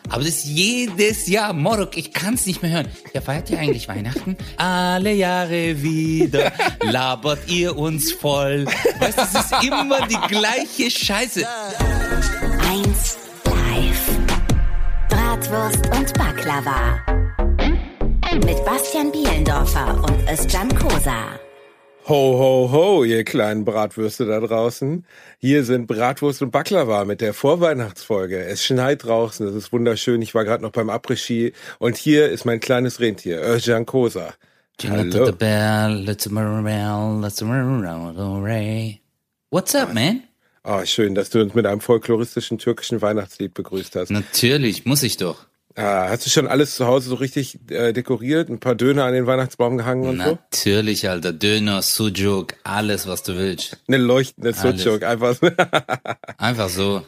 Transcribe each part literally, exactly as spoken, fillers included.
Aber das ist jedes Jahr. Morok, ich kann's nicht mehr hören. Ja, feiert ihr eigentlich Weihnachten? Alle Jahre wieder labert ihr uns voll. Weißt du, es ist immer die gleiche Scheiße. eins live. Bratwurst und Baklava. Mit Bastian Bielendorfer und Özcan Kosa. Ho, ho, ho, ihr kleinen Bratwürste da draußen. Hier sind Bratwurst und Baklava mit der Vorweihnachtsfolge. Es schneit draußen, es ist wunderschön. Ich war gerade noch beim Après-Ski und hier ist mein kleines Rentier, Özcan Kosa. Hallo. What's up, man? Oh, schön, dass du uns mit einem folkloristischen türkischen Weihnachtslied begrüßt hast. Natürlich, muss ich doch. Ah, hast du schon alles zu Hause so richtig äh, dekoriert? Ein paar Döner an den Weihnachtsbaum gehangen und so? Natürlich, Alter. Döner, Sucuk, alles, was du willst. Eine leuchtende Sucuk, einfach so. Einfach so.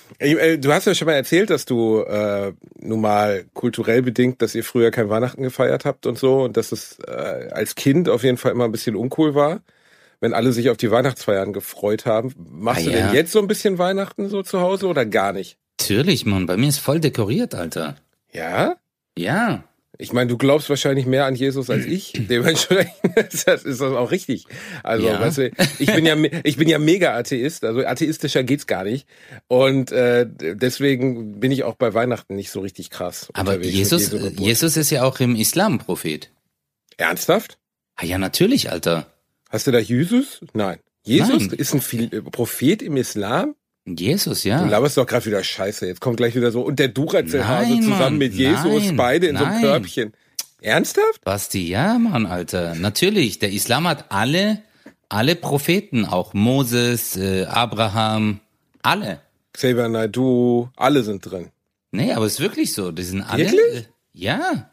Du hast ja schon mal erzählt, dass du äh, nun mal kulturell bedingt, dass ihr früher kein Weihnachten gefeiert habt und so und dass es äh, als Kind auf jeden Fall immer ein bisschen uncool war, wenn alle sich auf die Weihnachtsfeiern gefreut haben. Machst ah, du ja. denn jetzt so ein bisschen Weihnachten so zu Hause oder gar nicht? Natürlich, Mann. Bei mir ist voll dekoriert, Alter. Ja? Ja. Ich meine, du glaubst wahrscheinlich mehr an Jesus als ich. Dementsprechend ist das, ist das auch richtig. Also, ja. weißt du, ich bin ja, ich bin ja mega Atheist. Also atheistischer geht's gar nicht. Und äh, deswegen bin ich auch bei Weihnachten nicht so richtig krass. Aber Jesus, Jesus ist ja auch im Islam Prophet. Ernsthaft? Ah ja, natürlich, Alter. Hast du da Jesus? Nein. Jesus Nein. ist ein Prophet im Islam? Jesus, ja. Du laberst doch gerade wieder Scheiße. Jetzt kommt gleich wieder so. Und der Duracell-Hase zusammen Mann, mit Jesus, nein, beide in nein. so einem Körbchen. Ernsthaft? Basti, ja, Mann, Alter. Natürlich, der Islam hat alle, alle Propheten, auch Moses, äh, Abraham, alle. Xavier Naidoo, alle sind drin. Nee, aber es ist wirklich so. Die sind alle. Wirklich? Äh, ja.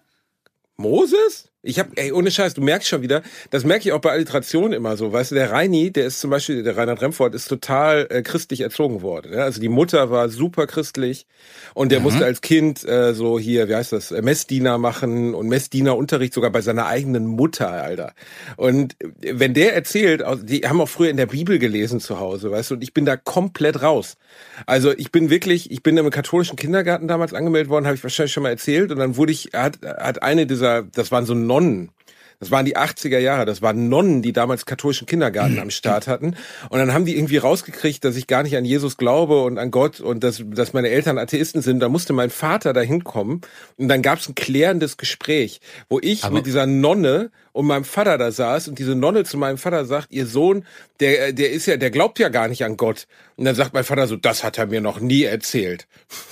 Moses? Ich hab, ey, ohne Scheiß, du merkst schon wieder, das merke ich auch bei Alliterationen immer so, weißt du, der Reini, der ist zum Beispiel, der Reinhard Remford ist total äh, christlich erzogen worden, ja? Also die Mutter war super christlich und der mhm. musste als Kind äh, so hier, wie heißt das, Messdiener machen und Messdienerunterricht sogar bei seiner eigenen Mutter, Alter. Und wenn der erzählt, die haben auch früher in der Bibel gelesen zu Hause, weißt du, und ich bin da komplett raus. Also ich bin wirklich, ich bin im katholischen Kindergarten damals angemeldet worden, habe ich wahrscheinlich schon mal erzählt und dann wurde ich, hat, hat eine dieser, das waren so Nonnen. Das waren die achtziger Jahre. Das waren Nonnen, die damals katholischen Kindergarten am Start hatten. Und dann haben die irgendwie rausgekriegt, dass ich gar nicht an Jesus glaube und an Gott und dass, dass meine Eltern Atheisten sind. Da musste mein Vater da hinkommen. Und dann gab es ein klärendes Gespräch, wo ich Aber mit dieser Nonne und meinem Vater da saß und diese Nonne zu meinem Vater sagt, ihr Sohn, der, der ist ja, der glaubt ja gar nicht an Gott. Und dann sagt mein Vater so, das hat er mir noch nie erzählt.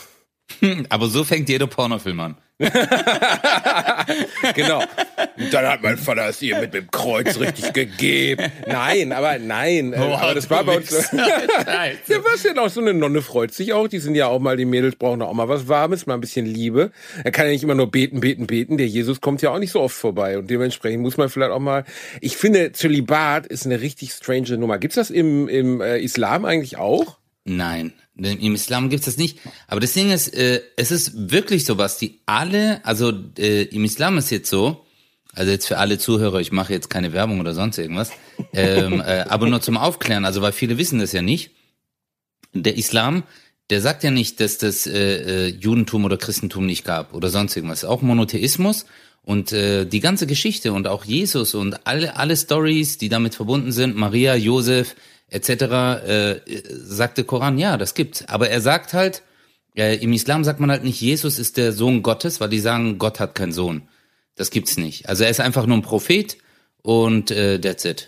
Aber so fängt jeder Pornofilm an. Genau. Und dann hat mein Vater es ihr mit dem Kreuz richtig gegeben. Nein, aber nein. Oh, aber das war bei uns. Ja, was denn auch so eine Nonne freut sich auch. Die sind ja auch mal, die Mädels brauchen auch mal was Warmes, mal ein bisschen Liebe. Er kann ja nicht immer nur beten, beten, beten. Der Jesus kommt ja auch nicht so oft vorbei. Und dementsprechend muss man vielleicht auch mal. Ich finde, Zölibat ist eine richtig strange Nummer. Gibt's das im, im äh, Islam eigentlich auch? Nein. Im Islam gibt's das nicht. Aber das Ding ist, äh, es ist wirklich so, was die alle, also äh, im Islam ist jetzt so, also jetzt für alle Zuhörer, ich mache jetzt keine Werbung oder sonst irgendwas, ähm, äh, aber nur zum Aufklären, also weil viele wissen das ja nicht. Der Islam, der sagt ja nicht, dass das äh, Judentum oder Christentum nicht gab oder sonst irgendwas. Auch Monotheismus und äh, die ganze Geschichte und auch Jesus und alle alle Stories, die damit verbunden sind, Maria, Josef et cetera, äh, sagt der Koran, ja, das gibt's. Aber er sagt halt, äh, im Islam sagt man halt nicht, Jesus ist der Sohn Gottes, weil die sagen, Gott hat keinen Sohn. Das gibt's nicht. Also er ist einfach nur ein Prophet und äh, that's it.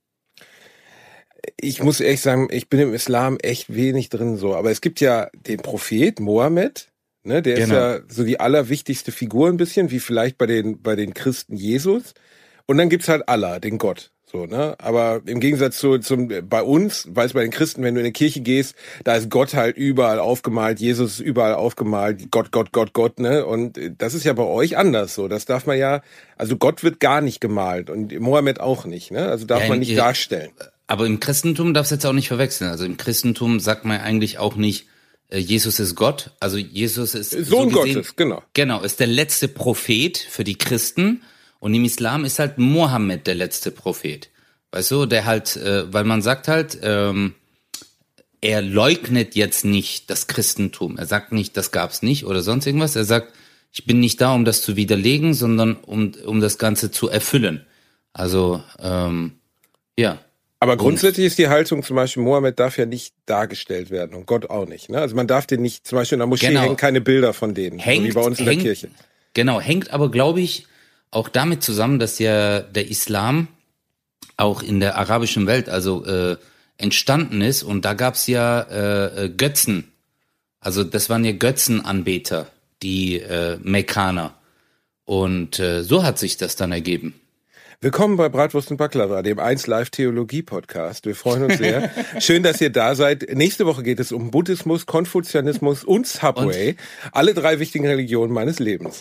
Ich muss ehrlich sagen, ich bin im Islam echt wenig drin so. Aber es gibt ja den Prophet Mohammed, ne, der genau. ist ja so die allerwichtigste Figur ein bisschen, wie vielleicht bei den bei den Christen Jesus. Und dann gibt's halt Allah, den Gott. So, ne? Aber im Gegensatz zu zum bei uns, weißt du, bei den Christen, wenn du in eine Kirche gehst, da ist Gott halt überall aufgemalt, Jesus ist überall aufgemalt, Gott, Gott, Gott, Gott, ne? Und das ist ja bei euch anders so. Das darf man ja, also Gott wird gar nicht gemalt und Mohammed auch nicht, ne? Also darf ja, man nicht ihr, darstellen. Aber im Christentum darfst du jetzt auch nicht verwechseln. Also im Christentum sagt man eigentlich auch nicht, Jesus ist Gott. Also Jesus ist Sohn so gesehen, Gottes, genau. Genau, ist der letzte Prophet für die Christen. Und im Islam ist halt Mohammed der letzte Prophet. Weißt du, der halt, äh, weil man sagt halt, ähm, er leugnet jetzt nicht das Christentum. Er sagt nicht, das gab's nicht oder sonst irgendwas. Er sagt, ich bin nicht da, um das zu widerlegen, sondern um, um das Ganze zu erfüllen. Also, ähm, ja. Aber grundsätzlich ist die Haltung zum Beispiel, Mohammed darf ja nicht dargestellt werden und Gott auch nicht. Ne? Also man darf den nicht, zum Beispiel in der Moschee genau. hängen keine Bilder von denen, hängt, so wie bei uns in hängt, der Kirche. Genau, hängt aber, glaube ich, auch damit zusammen, dass ja der Islam auch in der arabischen Welt also äh, entstanden ist und da gab's ja äh, Götzen. Also das waren ja Götzenanbeter, die äh, Mekkaner. Und äh, so hat sich das dann ergeben. Willkommen bei Bratwurst und Baklava, dem eins Live Theologie Podcast. Wir freuen uns sehr. Schön, dass ihr da seid. Nächste Woche geht es um Buddhismus, Konfuzianismus und Subway. Und? Alle drei wichtigen Religionen meines Lebens.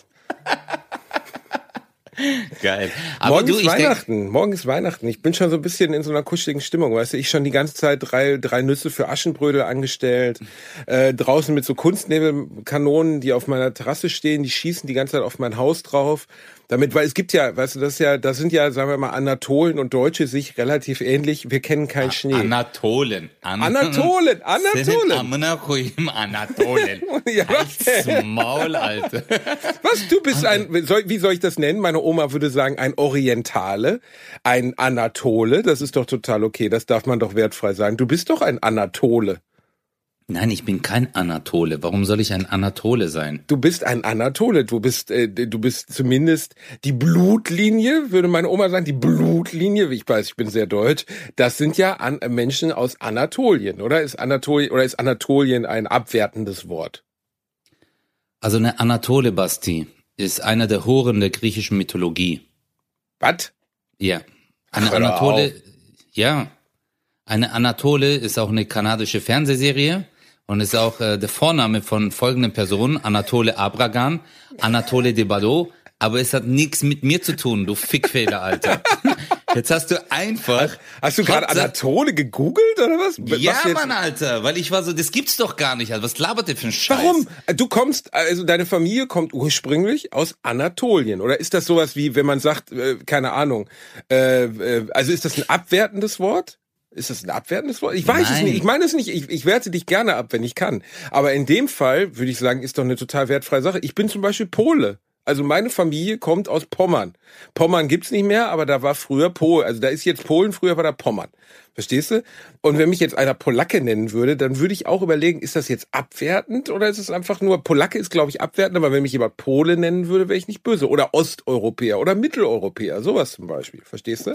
Geil. Aber morgen du, ist ich Weihnachten. Denk... Morgen ist Weihnachten. Ich bin schon so ein bisschen in so einer kuscheligen Stimmung, weißt du. Ich schon die ganze Zeit drei, drei Nüsse für Aschenbrödel angestellt. Äh, draußen mit so Kunstnebelkanonen, die auf meiner Terrasse stehen, die schießen die ganze Zeit auf mein Haus drauf. Damit, weil es gibt ja, weißt du, das ist ja, das sind ja, sagen wir mal, Anatolen und Deutsche sich relativ ähnlich. Wir kennen keinen Schnee. Anatolen. An- Anatolen, Anatolen. Anatolen. Ja, was denn? Maul, Alter. Was, du bist ein, wie soll ich das nennen? Meine Oma würde sagen, ein Orientale, ein Anatole. Das ist doch total okay. Das darf man doch wertfrei sagen. Du bist doch ein Anatole. Nein, ich bin kein Anatole. Warum soll ich ein Anatole sein? Du bist ein Anatole. Du bist, äh, du bist zumindest die Blutlinie, würde meine Oma sagen, die Blutlinie. Ich weiß, ich bin sehr deutsch. Das sind ja An- Menschen aus Anatolien, oder? Ist Anatolien, oder ist Anatolien ein abwertendes Wort? Also eine Anatole, Basti, ist einer der Horen der griechischen Mythologie. Was? Ja. Eine Ach, hör Anatole, auf. ja. Eine Anatole ist auch eine kanadische Fernsehserie. Und ist auch äh, der Vorname von folgenden Personen, Anatole Abragan, Anatole de Bado, aber es hat nichts mit mir zu tun, du Fickfehler, Alter. Jetzt hast du einfach... Hast du gerade Anatole gegoogelt, oder was? Ja, was jetzt? Mann, Alter, weil ich war so, das gibt's doch gar nicht, Alter. Was labert der für ein Scheiß? Warum? Du kommst, also deine Familie kommt ursprünglich aus Anatolien, oder ist das sowas wie, wenn man sagt, äh, keine Ahnung, äh, äh, also ist das ein abwertendes Wort? Ist das ein abwertendes Wort? Ich weiß Nein. es nicht. Ich meine es nicht. Ich, ich werte dich gerne ab, wenn ich kann. Aber in dem Fall würde ich sagen, ist doch eine total wertfreie Sache. Ich bin zum Beispiel Pole. Also meine Familie kommt aus Pommern. Pommern gibt's nicht mehr, aber da war früher Polen. Also da ist jetzt Polen, früher war da Pommern. Verstehst du? Und wenn mich jetzt einer Polacke nennen würde, dann würde ich auch überlegen, ist das jetzt abwertend oder ist es einfach nur, Polacke ist glaube ich abwertend, aber wenn mich jemand Pole nennen würde, wäre ich nicht böse. Oder Osteuropäer oder Mitteleuropäer, sowas zum Beispiel. Verstehst du?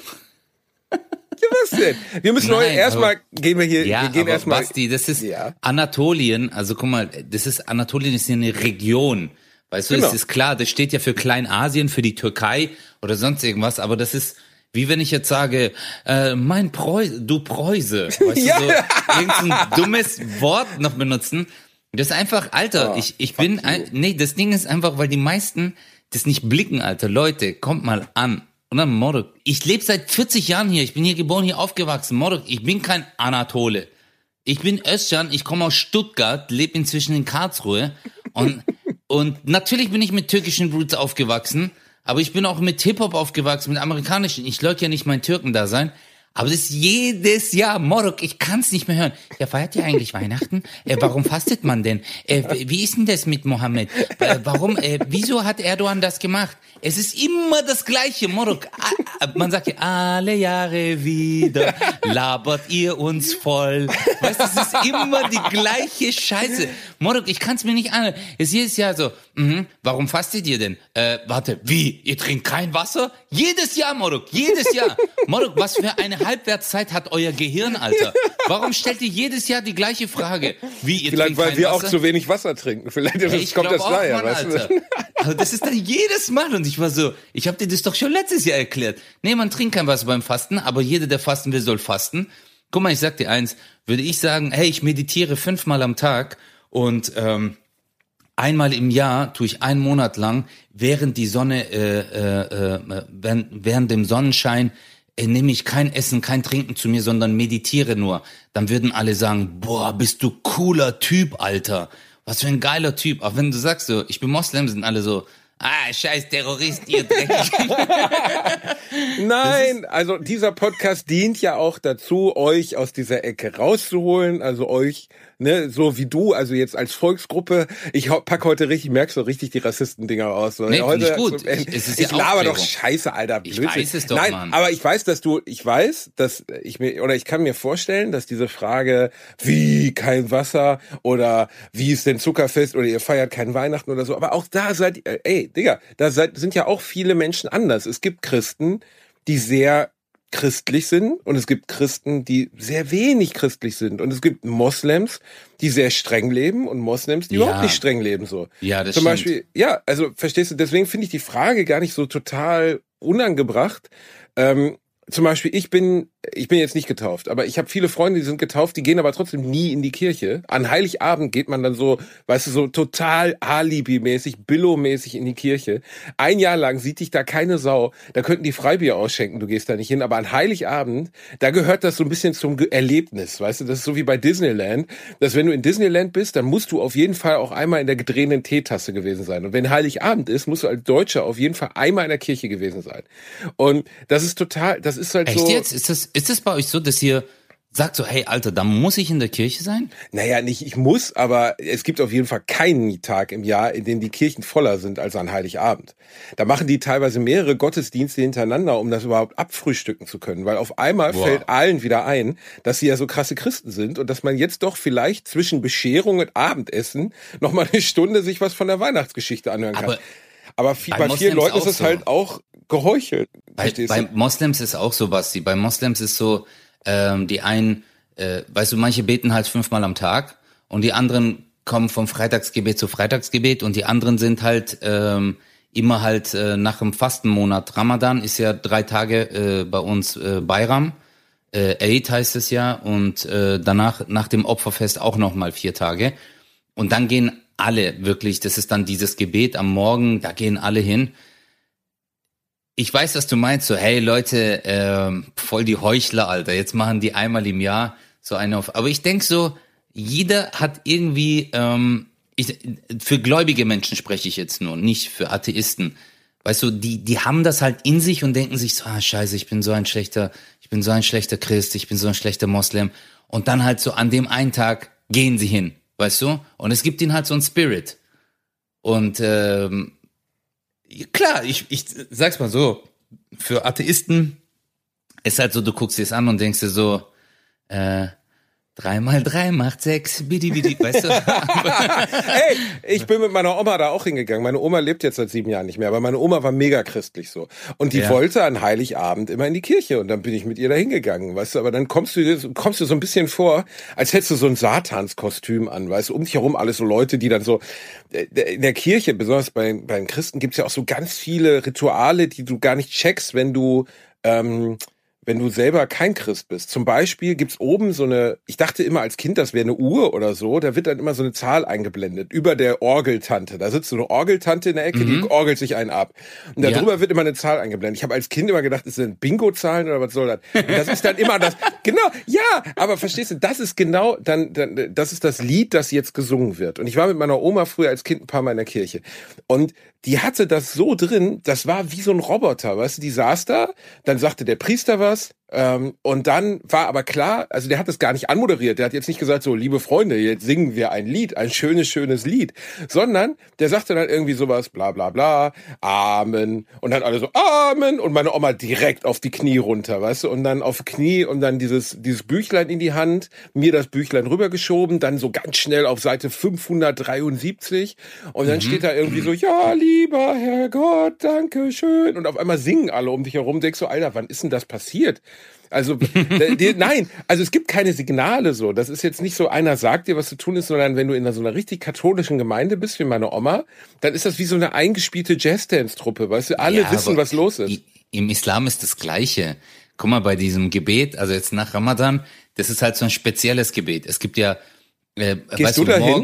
Ja, was denn? Wir müssen heute erstmal, gehen wir hier, ja, wir gehen aber erstmal. Basti, das ist ja. Anatolien, also guck mal, das ist, Anatolien ist ja eine Region. Weißt du, Genau. es ist klar, das steht ja für Kleinasien, für die Türkei oder sonst irgendwas, aber das ist, wie wenn ich jetzt sage, äh, mein Preu, du Preuse, weißt Ja. du, so irgendein dummes Wort noch benutzen. Das ist einfach, Alter, Oh, ich, ich bin, ein, nee, das Ding ist einfach, weil die meisten das nicht blicken, Alter. Leute, kommt mal an. Und dann Moruk, ich lebe seit vierzig Jahren hier, ich bin hier geboren, hier aufgewachsen. Moruk, ich bin kein Anatole. Ich bin Özcan, ich komme aus Stuttgart, lebe inzwischen in Karlsruhe und und natürlich bin ich mit türkischen Roots aufgewachsen, aber ich bin auch mit Hip-Hop aufgewachsen, mit amerikanischen. Ich leugne ja nicht mein Türken-Dasein, aber das ist jedes Jahr, Moruk, ich kann's nicht mehr hören. Ja, feiert ihr eigentlich Weihnachten? Äh, warum fastet man denn? Äh, wie ist denn das mit Mohammed? Äh, warum, äh, wieso hat Erdogan das gemacht? Es ist immer das Gleiche, Moruk. Ah, man sagt ja, alle Jahre wieder labert ihr uns voll. Weißt du, es ist immer die gleiche Scheiße. Moruk, ich kann's mir nicht an. Es ist jedes Jahr so, mhm, warum fastet ihr denn? Äh, warte, wie? Ihr trinkt kein Wasser? Jedes Jahr, Moruk, jedes Jahr. Moruk, was für eine Halbwertszeit hat euer Gehirn, Alter? Warum stellt ihr jedes Jahr die gleiche Frage? Wie, ihr Vielleicht, trinkt weil kein wir Wasser? auch zu wenig Wasser trinken. Vielleicht Ja, ich kommt glaub das auch, daher, Mann, weißt Alter. du? Also das ist dann jedes Mal und ich war so, ich habe dir das doch schon letztes Jahr erklärt. Nee, man trinkt kein Wasser beim Fasten, aber jeder, der fasten will, soll fasten. Guck mal, ich sag dir eins, würde ich sagen, hey, ich meditiere fünfmal am Tag und ähm, einmal im Jahr tue ich einen Monat lang, während die Sonne, äh, äh, äh, während, während dem Sonnenschein, äh, nehme ich kein Essen, kein Trinken zu mir, sondern meditiere nur. Dann würden alle sagen, boah, bist du cooler Typ, Alter. Was für ein geiler Typ. Auch wenn du sagst so, ich bin Moslem, sind alle so, Ah, scheiß Terrorist, ihr dreckig. Nein, also dieser Podcast dient ja auch dazu, euch aus dieser Ecke rauszuholen, also euch, ne, so wie du, also jetzt als Volksgruppe. Ich pack heute richtig, merkst du richtig die Rassisten-Dinger aus. So. Nee, heute, nicht gut. Ich, ich, es ist ich ja laber doch Aufklärung. Scheiße, Alter, Blödsinn. Ich weiß es doch, Nein, Mann. aber ich weiß, dass du, ich weiß, dass ich mir, oder ich kann mir vorstellen, dass diese Frage, wie kein Wasser oder wie ist denn Zuckerfest oder ihr feiert kein Weihnachten oder so, aber auch da seid ihr, ey, Digga, da seid, sind ja auch viele Menschen anders. Es gibt Christen, die sehr christlich sind und es gibt Christen, die sehr wenig christlich sind und es gibt Moslems, die sehr streng leben und Moslems, die Ja. überhaupt nicht streng leben, so. Ja, das Zum stimmt. Beispiel, ja, also verstehst du, deswegen finde ich die Frage gar nicht so total unangebracht. Ähm, zum Beispiel, ich bin, ich bin jetzt nicht getauft, aber ich habe viele Freunde, die sind getauft, die gehen aber trotzdem nie in die Kirche. An Heiligabend geht man dann so, weißt du, so total Alibi-mäßig, Billo-mäßig in die Kirche. Ein Jahr lang sieht dich da keine Sau. Da könnten die Freibier ausschenken, du gehst da nicht hin. Aber an Heiligabend, da gehört das so ein bisschen zum Ge- Erlebnis, weißt du. Das ist so wie bei Disneyland, dass wenn du in Disneyland bist, dann musst du auf jeden Fall auch einmal in der gedrehten Teetasse gewesen sein. Und wenn Heiligabend ist, musst du als Deutscher auf jeden Fall einmal in der Kirche gewesen sein. Und das ist total, das ist halt Echt so. jetzt? Ist das, ist das bei euch so, dass ihr sagt so, hey, Alter, da muss ich in der Kirche sein? Naja, nicht ich muss, aber es gibt auf jeden Fall keinen Tag im Jahr, in dem die Kirchen voller sind als an Heiligabend. Da machen die teilweise mehrere Gottesdienste hintereinander, um das überhaupt abfrühstücken zu können, weil auf einmal Wow. fällt allen wieder ein, dass sie ja so krasse Christen sind und dass man jetzt doch vielleicht zwischen Bescherung und Abendessen noch mal eine Stunde sich was von der Weihnachtsgeschichte anhören kann. Aber Aber viel, bei bei vielen Moslems Leuten ist auch es so. halt auch geheuchelt. Bei, Verstehst bei du? Moslems ist auch so, Basti. Bei Moslems ist so, ähm, die einen, äh, weißt du, manche beten halt fünfmal am Tag und die anderen kommen vom Freitagsgebet zu Freitagsgebet und die anderen sind halt ähm, immer halt äh, nach dem Fastenmonat. Ramadan ist ja drei Tage äh, bei uns äh, Bayram. Äh, Eid heißt es ja und äh, danach, nach dem Opferfest auch nochmal vier Tage. Und dann gehen alle wirklich, das ist dann dieses Gebet am Morgen, da gehen alle hin. Ich weiß, was du meinst, so, hey Leute, ähm, voll die Heuchler, Alter, jetzt machen die einmal im Jahr so eine auf. Aber ich denk so, jeder hat irgendwie, ähm, ich, für gläubige Menschen spreche ich jetzt nur, nicht für Atheisten. Weißt du, die, die haben das halt in sich und denken sich so, ah, scheiße, ich bin so ein schlechter, ich bin so ein schlechter Christ, ich bin so ein schlechter Moslem. Und dann halt so an dem einen Tag gehen sie hin, weißt du? Und es gibt ihnen halt so einen Spirit. Und, ähm, klar, ich, ich sag's mal so, für Atheisten ist halt so, du guckst dir es an und denkst dir so, äh, drei mal drei macht sechs, bidi bidi, weißt du? Hey, ich bin mit meiner Oma da auch hingegangen. Meine Oma lebt jetzt seit sieben Jahren nicht mehr, aber meine Oma war mega christlich so. Und die Ja. wollte an Heiligabend immer in die Kirche und dann bin ich mit ihr da hingegangen, weißt du? Aber dann kommst du dir, kommst du so ein bisschen vor, als hättest du so ein Satanskostüm an, weißt du? Um dich herum alles so Leute, die dann so, in der Kirche, besonders bei, bei den Christen, gibt's ja auch so ganz viele Rituale, die du gar nicht checkst, wenn du, ähm, wenn du selber kein Christ bist. Zum Beispiel gibt's oben so eine, ich dachte immer als Kind, das wäre eine Uhr oder so, da wird dann immer so eine Zahl eingeblendet, über der Orgeltante. Da sitzt so eine Orgeltante in der Ecke, Mhm. die orgelt sich einen ab. Und darüber Ja. wird immer eine Zahl eingeblendet. Ich habe als Kind immer gedacht, ist das Bingo-Zahlen oder was soll das? Und das ist dann immer das, genau, ja, aber verstehst du, das ist genau, dann, dann, das ist das Lied, das jetzt gesungen wird. Und ich war mit meiner Oma früher als Kind ein paar Mal in der Kirche. Und die hatte das so drin, das war wie so ein Roboter, weißt du, die saß da, dann sagte der Priester was, ähm, und dann war aber klar, also der hat das gar nicht anmoderiert, der hat jetzt nicht gesagt so, liebe Freunde, jetzt singen wir ein Lied, ein schönes, schönes Lied, sondern der sagte dann irgendwie sowas, bla bla bla, Amen, und dann alle so, Amen, und meine Oma direkt auf die Knie runter, weißt du, und dann auf Knie und dann dieses, dieses Büchlein in die Hand, mir das Büchlein rübergeschoben, dann so ganz schnell auf Seite fünfhundertdreiundsiebzig und dann steht da irgendwie so, ja, lieber Herr Gott, danke schön. Und auf einmal singen alle um dich herum. Denkst du, Alter, wann ist denn das passiert? Also, die, nein, also es gibt keine Signale so. Das ist jetzt nicht so, einer sagt dir, was zu tun ist, sondern wenn du in so einer richtig katholischen Gemeinde bist, wie meine Oma, dann ist das wie so eine eingespielte Jazzdance-Truppe, weißt du? Alle Ja, wissen, aber was los ist. i- Im Islam ist das Gleiche. Guck mal, bei diesem Gebet, also jetzt nach Ramadan, das ist halt so ein spezielles Gebet. Es gibt ja, äh, Gehst weißt du da morgen- hin?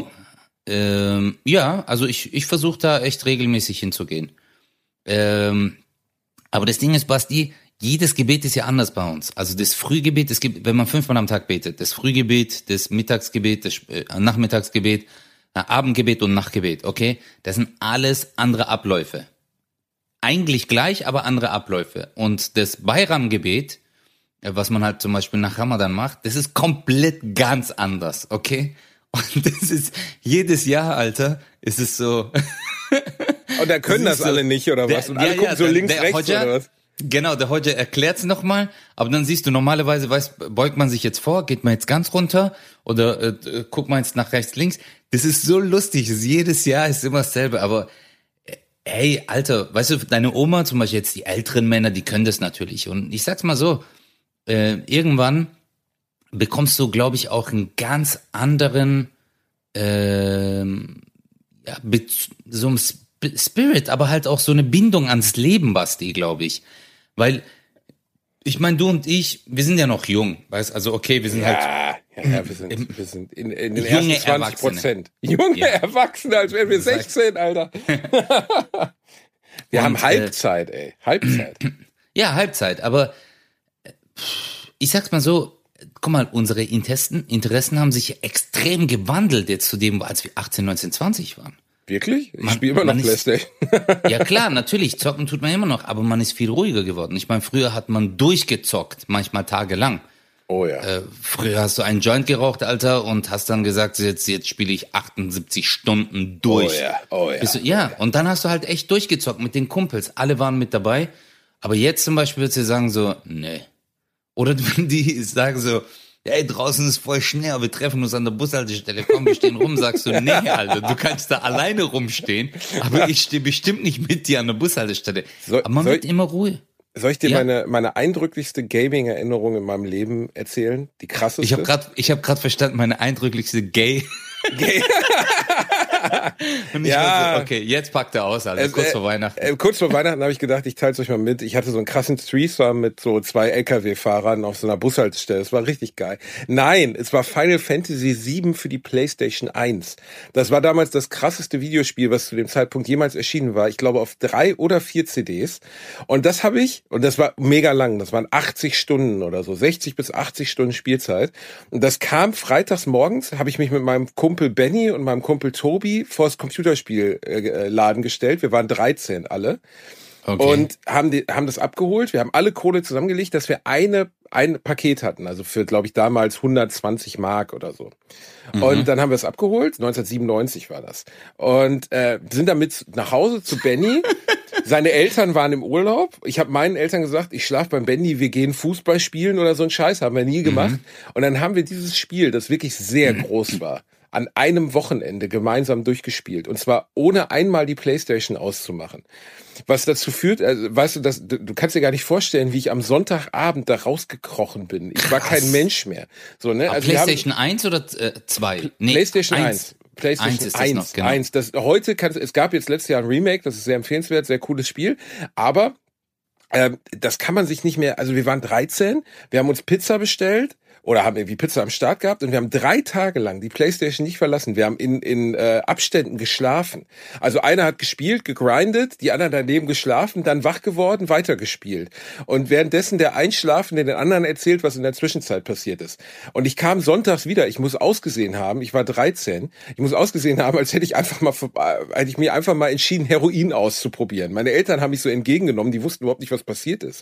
Ähm, ja, also ich, ich versuche da echt regelmäßig hinzugehen. Ähm, aber das Ding ist, Basti, jedes Gebet ist ja anders bei uns. Also das Frühgebet, es gibt, wenn man fünfmal am Tag betet, das Frühgebet, das Mittagsgebet, das äh, Nachmittagsgebet, Abendgebet und Nachtgebet, okay? Das sind alles andere Abläufe. Eigentlich gleich, aber andere Abläufe. Und das Bayram-Gebet, was man halt zum Beispiel nach Ramadan macht, das ist komplett ganz anders, okay? Und das ist jedes Jahr, Alter, ist es so. Und da können das, das alle so, nicht, oder was? Und der, alle ja, gucken ja, so der, links, der rechts, Hodja, oder was? Genau, der Hodja erklärt's nochmal, aber dann siehst du, normalerweise weiß, beugt man sich jetzt vor, geht man jetzt ganz runter oder äh, guckt man jetzt nach rechts, links. Das ist so lustig, das ist jedes Jahr ist immer dasselbe, aber äh, hey, Alter, weißt du, deine Oma, zum Beispiel jetzt die älteren Männer, die können das natürlich. Und ich sag's mal so, äh, irgendwann bekommst du, glaube ich, auch einen ganz anderen äh, ja, so einen Spirit, aber halt auch so eine Bindung ans Leben, Basti, glaube ich. Weil, ich meine, du und ich, wir sind ja noch jung, weißt, also okay, wir sind ja, halt... Ja, ja, wir sind, im, wir sind in, in den ersten zwanzig Prozent. Junge ja. Erwachsene, als wären wir sechzehn, Alter. wir und, haben Halbzeit, äh, ey, Halbzeit. Ja, Halbzeit, aber ich sag's mal so, guck mal, unsere Interessen, Interessen haben sich extrem gewandelt jetzt zu dem, als wir achtzehn, neunzehn, zwanzig waren. Wirklich? Ich spiele immer noch Playstation. Ja klar, natürlich, zocken tut man immer noch, aber man ist viel ruhiger geworden. Ich meine, früher hat man durchgezockt, manchmal tagelang. Oh ja. Äh, früher hast du einen Joint geraucht, Alter, und hast dann gesagt, jetzt, jetzt spiele ich achtundsiebzig Stunden durch. Oh ja, oh ja. Bist du, ja, und dann hast du halt echt durchgezockt mit den Kumpels. Alle waren mit dabei. Aber jetzt zum Beispiel würdest du sagen so, nee. Oder wenn die sagen so, ey, draußen ist voll Schnee, wir treffen uns an der Bushaltestelle, komm, wir stehen rum, sagst du, nee, Alter, du kannst da alleine rumstehen, aber ich stehe bestimmt nicht mit dir an der Bushaltestelle. So, aber man wird immer Ruhe. Soll ich dir ja. meine meine eindrücklichste Gaming-Erinnerung in meinem Leben erzählen? Die krasseste? Ich habe gerade ich habe gerade verstanden, meine eindrücklichste Gay... Gay. Und ich ja. so, okay, jetzt packt er aus, also kurz äh, vor Weihnachten. Äh, kurz vor Weihnachten habe ich gedacht, ich teile es euch mal mit. Ich hatte so einen krassen Threesome mit so zwei L K W-Fahrern auf so einer Bushaltestelle. Das war richtig geil. Nein, es war Final Fantasy sieben für die PlayStation eins. Das war damals das krasseste Videospiel, was zu dem Zeitpunkt jemals erschienen war. Ich glaube auf drei oder vier C Ds. Und das habe ich, und das war mega lang, das waren achtzig Stunden oder so, sechzig bis achtzig Stunden Spielzeit. Und das kam freitags morgens, habe ich mich mit meinem Kumpel Benny und meinem Kumpel Tobi vor das Computerspielladen gestellt. Wir waren dreizehn alle. Okay. Und haben die, haben das abgeholt. Wir haben alle Kohle zusammengelegt, dass wir eine, ein Paket hatten. Also für, glaube ich, damals hundertzwanzig Mark oder so. Mhm. Und dann haben wir es abgeholt. neunzehnhundertsiebenundneunzig war das. Und äh, sind damit nach Hause zu Benny. Seine Eltern waren im Urlaub. Ich habe meinen Eltern gesagt, ich schlafe beim Benny, wir gehen Fußball spielen oder so ein Scheiß. Haben wir nie gemacht. Mhm. Und dann haben wir dieses Spiel, das wirklich sehr groß war, an einem Wochenende gemeinsam durchgespielt. Und zwar ohne einmal die PlayStation auszumachen. Was dazu führt, also, weißt du, das, du kannst dir gar nicht vorstellen, wie ich am Sonntagabend da rausgekrochen bin. Ich war kein Mensch mehr. So, ne? Also PlayStation haben, eins oder zwei? Äh, nee, PlayStation eins. PlayStation eins. eins. Das, noch, genau. eins. Das heute kann, es gab jetzt letztes Jahr ein Remake, das ist sehr empfehlenswert, sehr cooles Spiel. Aber ähm, das kann man sich nicht mehr. Also wir waren dreizehn, wir haben uns Pizza bestellt. Oder haben irgendwie Pizza am Start gehabt und wir haben drei Tage lang die PlayStation nicht verlassen. Wir haben in in äh, Abständen geschlafen. Also einer hat gespielt, gegrindet, die anderen daneben geschlafen, dann wach geworden, weitergespielt. Und währenddessen der Einschlafende den anderen erzählt, was in der Zwischenzeit passiert ist. Und ich kam sonntags wieder. Ich muss ausgesehen haben, ich war dreizehn, ich muss ausgesehen haben, als hätte ich einfach mal, hätte ich mir einfach mal entschieden, Heroin auszuprobieren. Meine Eltern haben mich so entgegengenommen, die wussten überhaupt nicht, was passiert ist.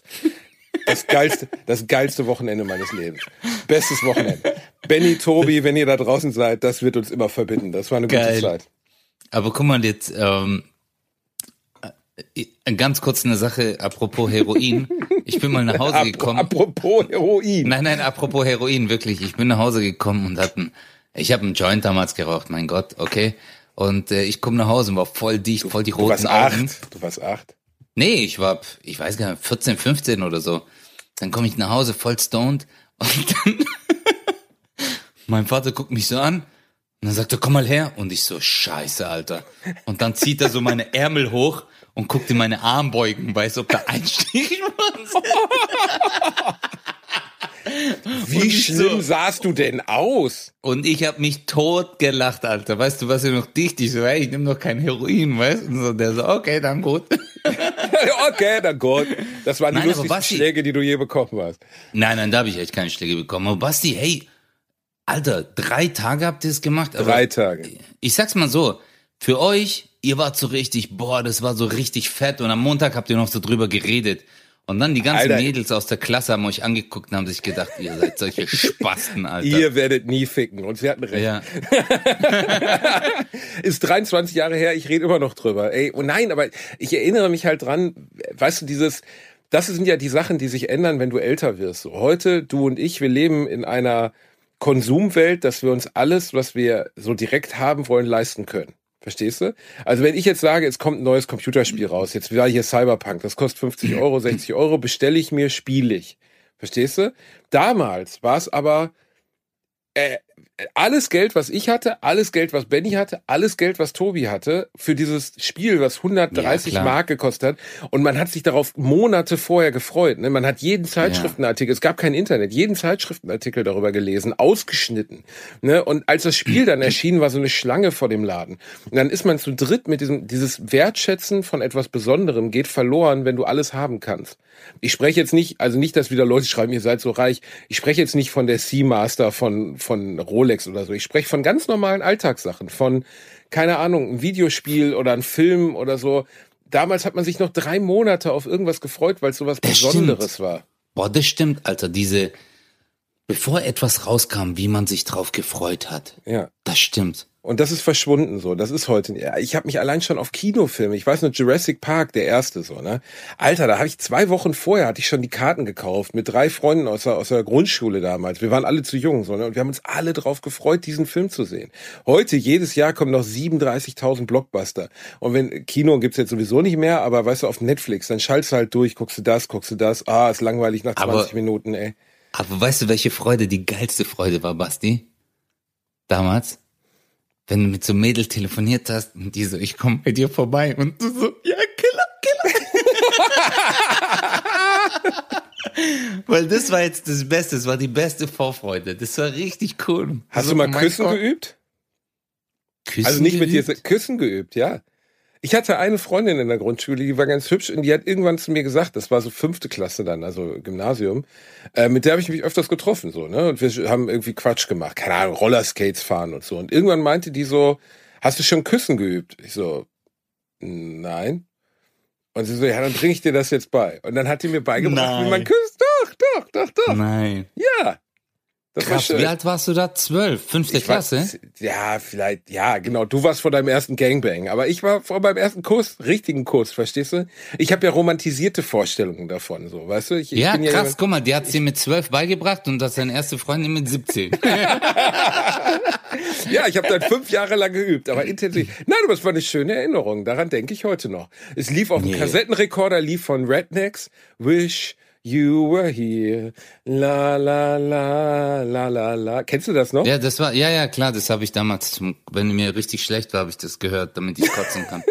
Das geilste, das geilste Wochenende meines Lebens. Bestes Wochenende. Benny, Tobi, wenn ihr da draußen seid, das wird uns immer verbinden. Das war eine Geil. gute Zeit. Aber guck mal jetzt, ähm, ganz kurz eine Sache, apropos Heroin. Ich bin mal nach Hause gekommen. Apropos Heroin. Nein, nein, apropos Heroin, wirklich. Ich bin nach Hause gekommen und hatten, ich habe einen Joint damals geraucht, mein Gott, okay. Und äh, ich komme nach Hause und war voll dicht, du, voll die du roten warst Augen. Acht. Du warst acht. Nee, ich war, ich weiß gar nicht, vierzehn, fünfzehn oder so. Dann komme ich nach Hause voll stoned und dann mein Vater guckt mich so an und dann sagt er, komm mal her. Und ich so, scheiße, Alter. Und dann zieht er so meine Ärmel hoch und guckt in meine Armbeugen, weiß, ob da Einstiche waren. Wie schlimm so, sahst du denn aus? Und ich habe mich tot gelacht, Alter. Weißt du, was ich noch dicht? Ich so, hey, ich nehme noch kein Heroin, weißt du? Und so, der so, okay, dann gut. Okay, dann gut. Das waren die nein, lustigsten Basti, Schläge, die du je bekommen hast. Nein, nein, da habe ich echt keine Schläge bekommen. Aber Basti, hey, Alter, drei Tage habt ihr es gemacht? Aber Drei Tage. Ich sag's mal so, für euch, ihr wart so richtig, boah, das war so richtig fett und am Montag habt ihr noch so drüber geredet. Und dann die ganzen Alter. Mädels aus der Klasse haben euch angeguckt und haben sich gedacht, ihr seid solche Spasten, Alter. Ihr werdet nie ficken. Und sie hatten recht. Ja. Ist dreiundzwanzig Jahre her, ich rede immer noch drüber. Ey, oh nein, aber ich erinnere mich halt dran, weißt du, dieses, das sind ja die Sachen, die sich ändern, wenn du älter wirst. So, heute, du und ich, wir leben in einer Konsumwelt, dass wir uns alles, was wir so direkt haben wollen, leisten können. Verstehst du? Also wenn ich jetzt sage, es kommt ein neues Computerspiel raus, jetzt war hier Cyberpunk, das kostet fünfzig Euro, sechzig Euro, bestelle ich mir, spiele ich. Verstehst du? Damals war es aber äh, alles Geld, was ich hatte, alles Geld, was Benny hatte, alles Geld, was Tobi hatte, für dieses Spiel, was hundertdreißig Ja, klar. Mark gekostet hat. Und man hat sich darauf Monate vorher gefreut. Ne? Man hat jeden Zeitschriftenartikel, es gab kein Internet, jeden Zeitschriftenartikel darüber gelesen, ausgeschnitten. Ne? Und als das Spiel dann erschien, war so eine Schlange vor dem Laden. Und dann ist man zu dritt mit diesem, dieses Wertschätzen von etwas Besonderem geht verloren, wenn du alles haben kannst. Ich spreche jetzt nicht, also nicht, dass wieder Leute schreiben, ihr seid so reich. Ich spreche jetzt nicht von der Seamaster von, von Rolex oder so. Ich spreche von ganz normalen Alltagssachen, von, keine Ahnung, ein Videospiel oder ein Film oder so. Damals hat man sich noch drei Monate auf irgendwas gefreut, weil es sowas Das Besonderes stimmt. war. Boah, das stimmt, Alter, diese, bevor etwas rauskam, wie man sich drauf gefreut hat. Ja. Das stimmt. Und das ist verschwunden so. Das ist heute. Ja, ich habe mich allein schon auf Kinofilme. Ich weiß nur Jurassic Park, der erste so, ne? Alter, da habe ich zwei Wochen vorher hatte ich schon die Karten gekauft mit drei Freunden aus der, aus der Grundschule damals. Wir waren alle zu jung so, ne? Und wir haben uns alle drauf gefreut, diesen Film zu sehen. Heute jedes Jahr kommen noch siebenunddreißigtausend Blockbuster. Und wenn Kino gibt's jetzt sowieso nicht mehr, aber weißt du, auf Netflix, dann schaltest du halt durch, guckst du das, guckst du das. Ah, ist langweilig nach zwanzig Aber- Minuten, ey. Aber weißt du, welche Freude die geilste Freude war, Basti? Damals? Wenn du mit so einem Mädel telefoniert hast und die so, ich komme bei dir vorbei und du so, ja, Killer, Killer. Weil das war jetzt das Beste, das war die beste Vorfreude. Das war richtig cool. Hast So, du mal mein Küssen Gott. geübt? Küssen Also nicht mit dir, geübt? Küssen geübt, ja. Ich hatte eine Freundin in der Grundschule, die war ganz hübsch und die hat irgendwann zu mir gesagt, das war so fünfte Klasse dann, also Gymnasium, äh, mit der habe ich mich öfters getroffen, so, ne, und wir haben irgendwie Quatsch gemacht, keine Ahnung, Rollerskates fahren und so. Und irgendwann meinte die so, hast du schon Küssen geübt? Ich so, nein. Und sie so, ja, dann bringe ich dir das jetzt bei. Und dann hat die mir beigebracht, Nein. wie man küsst. Doch, doch, doch, doch. Nein. Ja. Das war Krass, schön. wie alt warst du da? Zwölf? Fünfte Ich Klasse? War, ja, vielleicht, ja, genau. Du warst vor deinem ersten Gangbang, aber ich war vor meinem ersten Kuss, richtigen Kuss, verstehst du? Ich habe ja romantisierte Vorstellungen davon, so, weißt du? Ich, ich Ja, bin krass, jemand- guck mal, die hat sie mit zwölf beigebracht und das ist seine erste Freundin mit siebzehn. Ja, ich habe dann fünf Jahre lang geübt, aber intensiv. Nein, aber es war eine schöne Erinnerung. Daran denke ich heute noch. Es lief auf dem Nee. Kassettenrekorder, lief von Rednecks, Wish You Were Here, la la la la la la. Kennst du das noch? Ja, das war, ja, ja, klar, das habe ich damals, zum, wenn mir richtig schlecht war, habe ich das gehört, damit ich kotzen kann.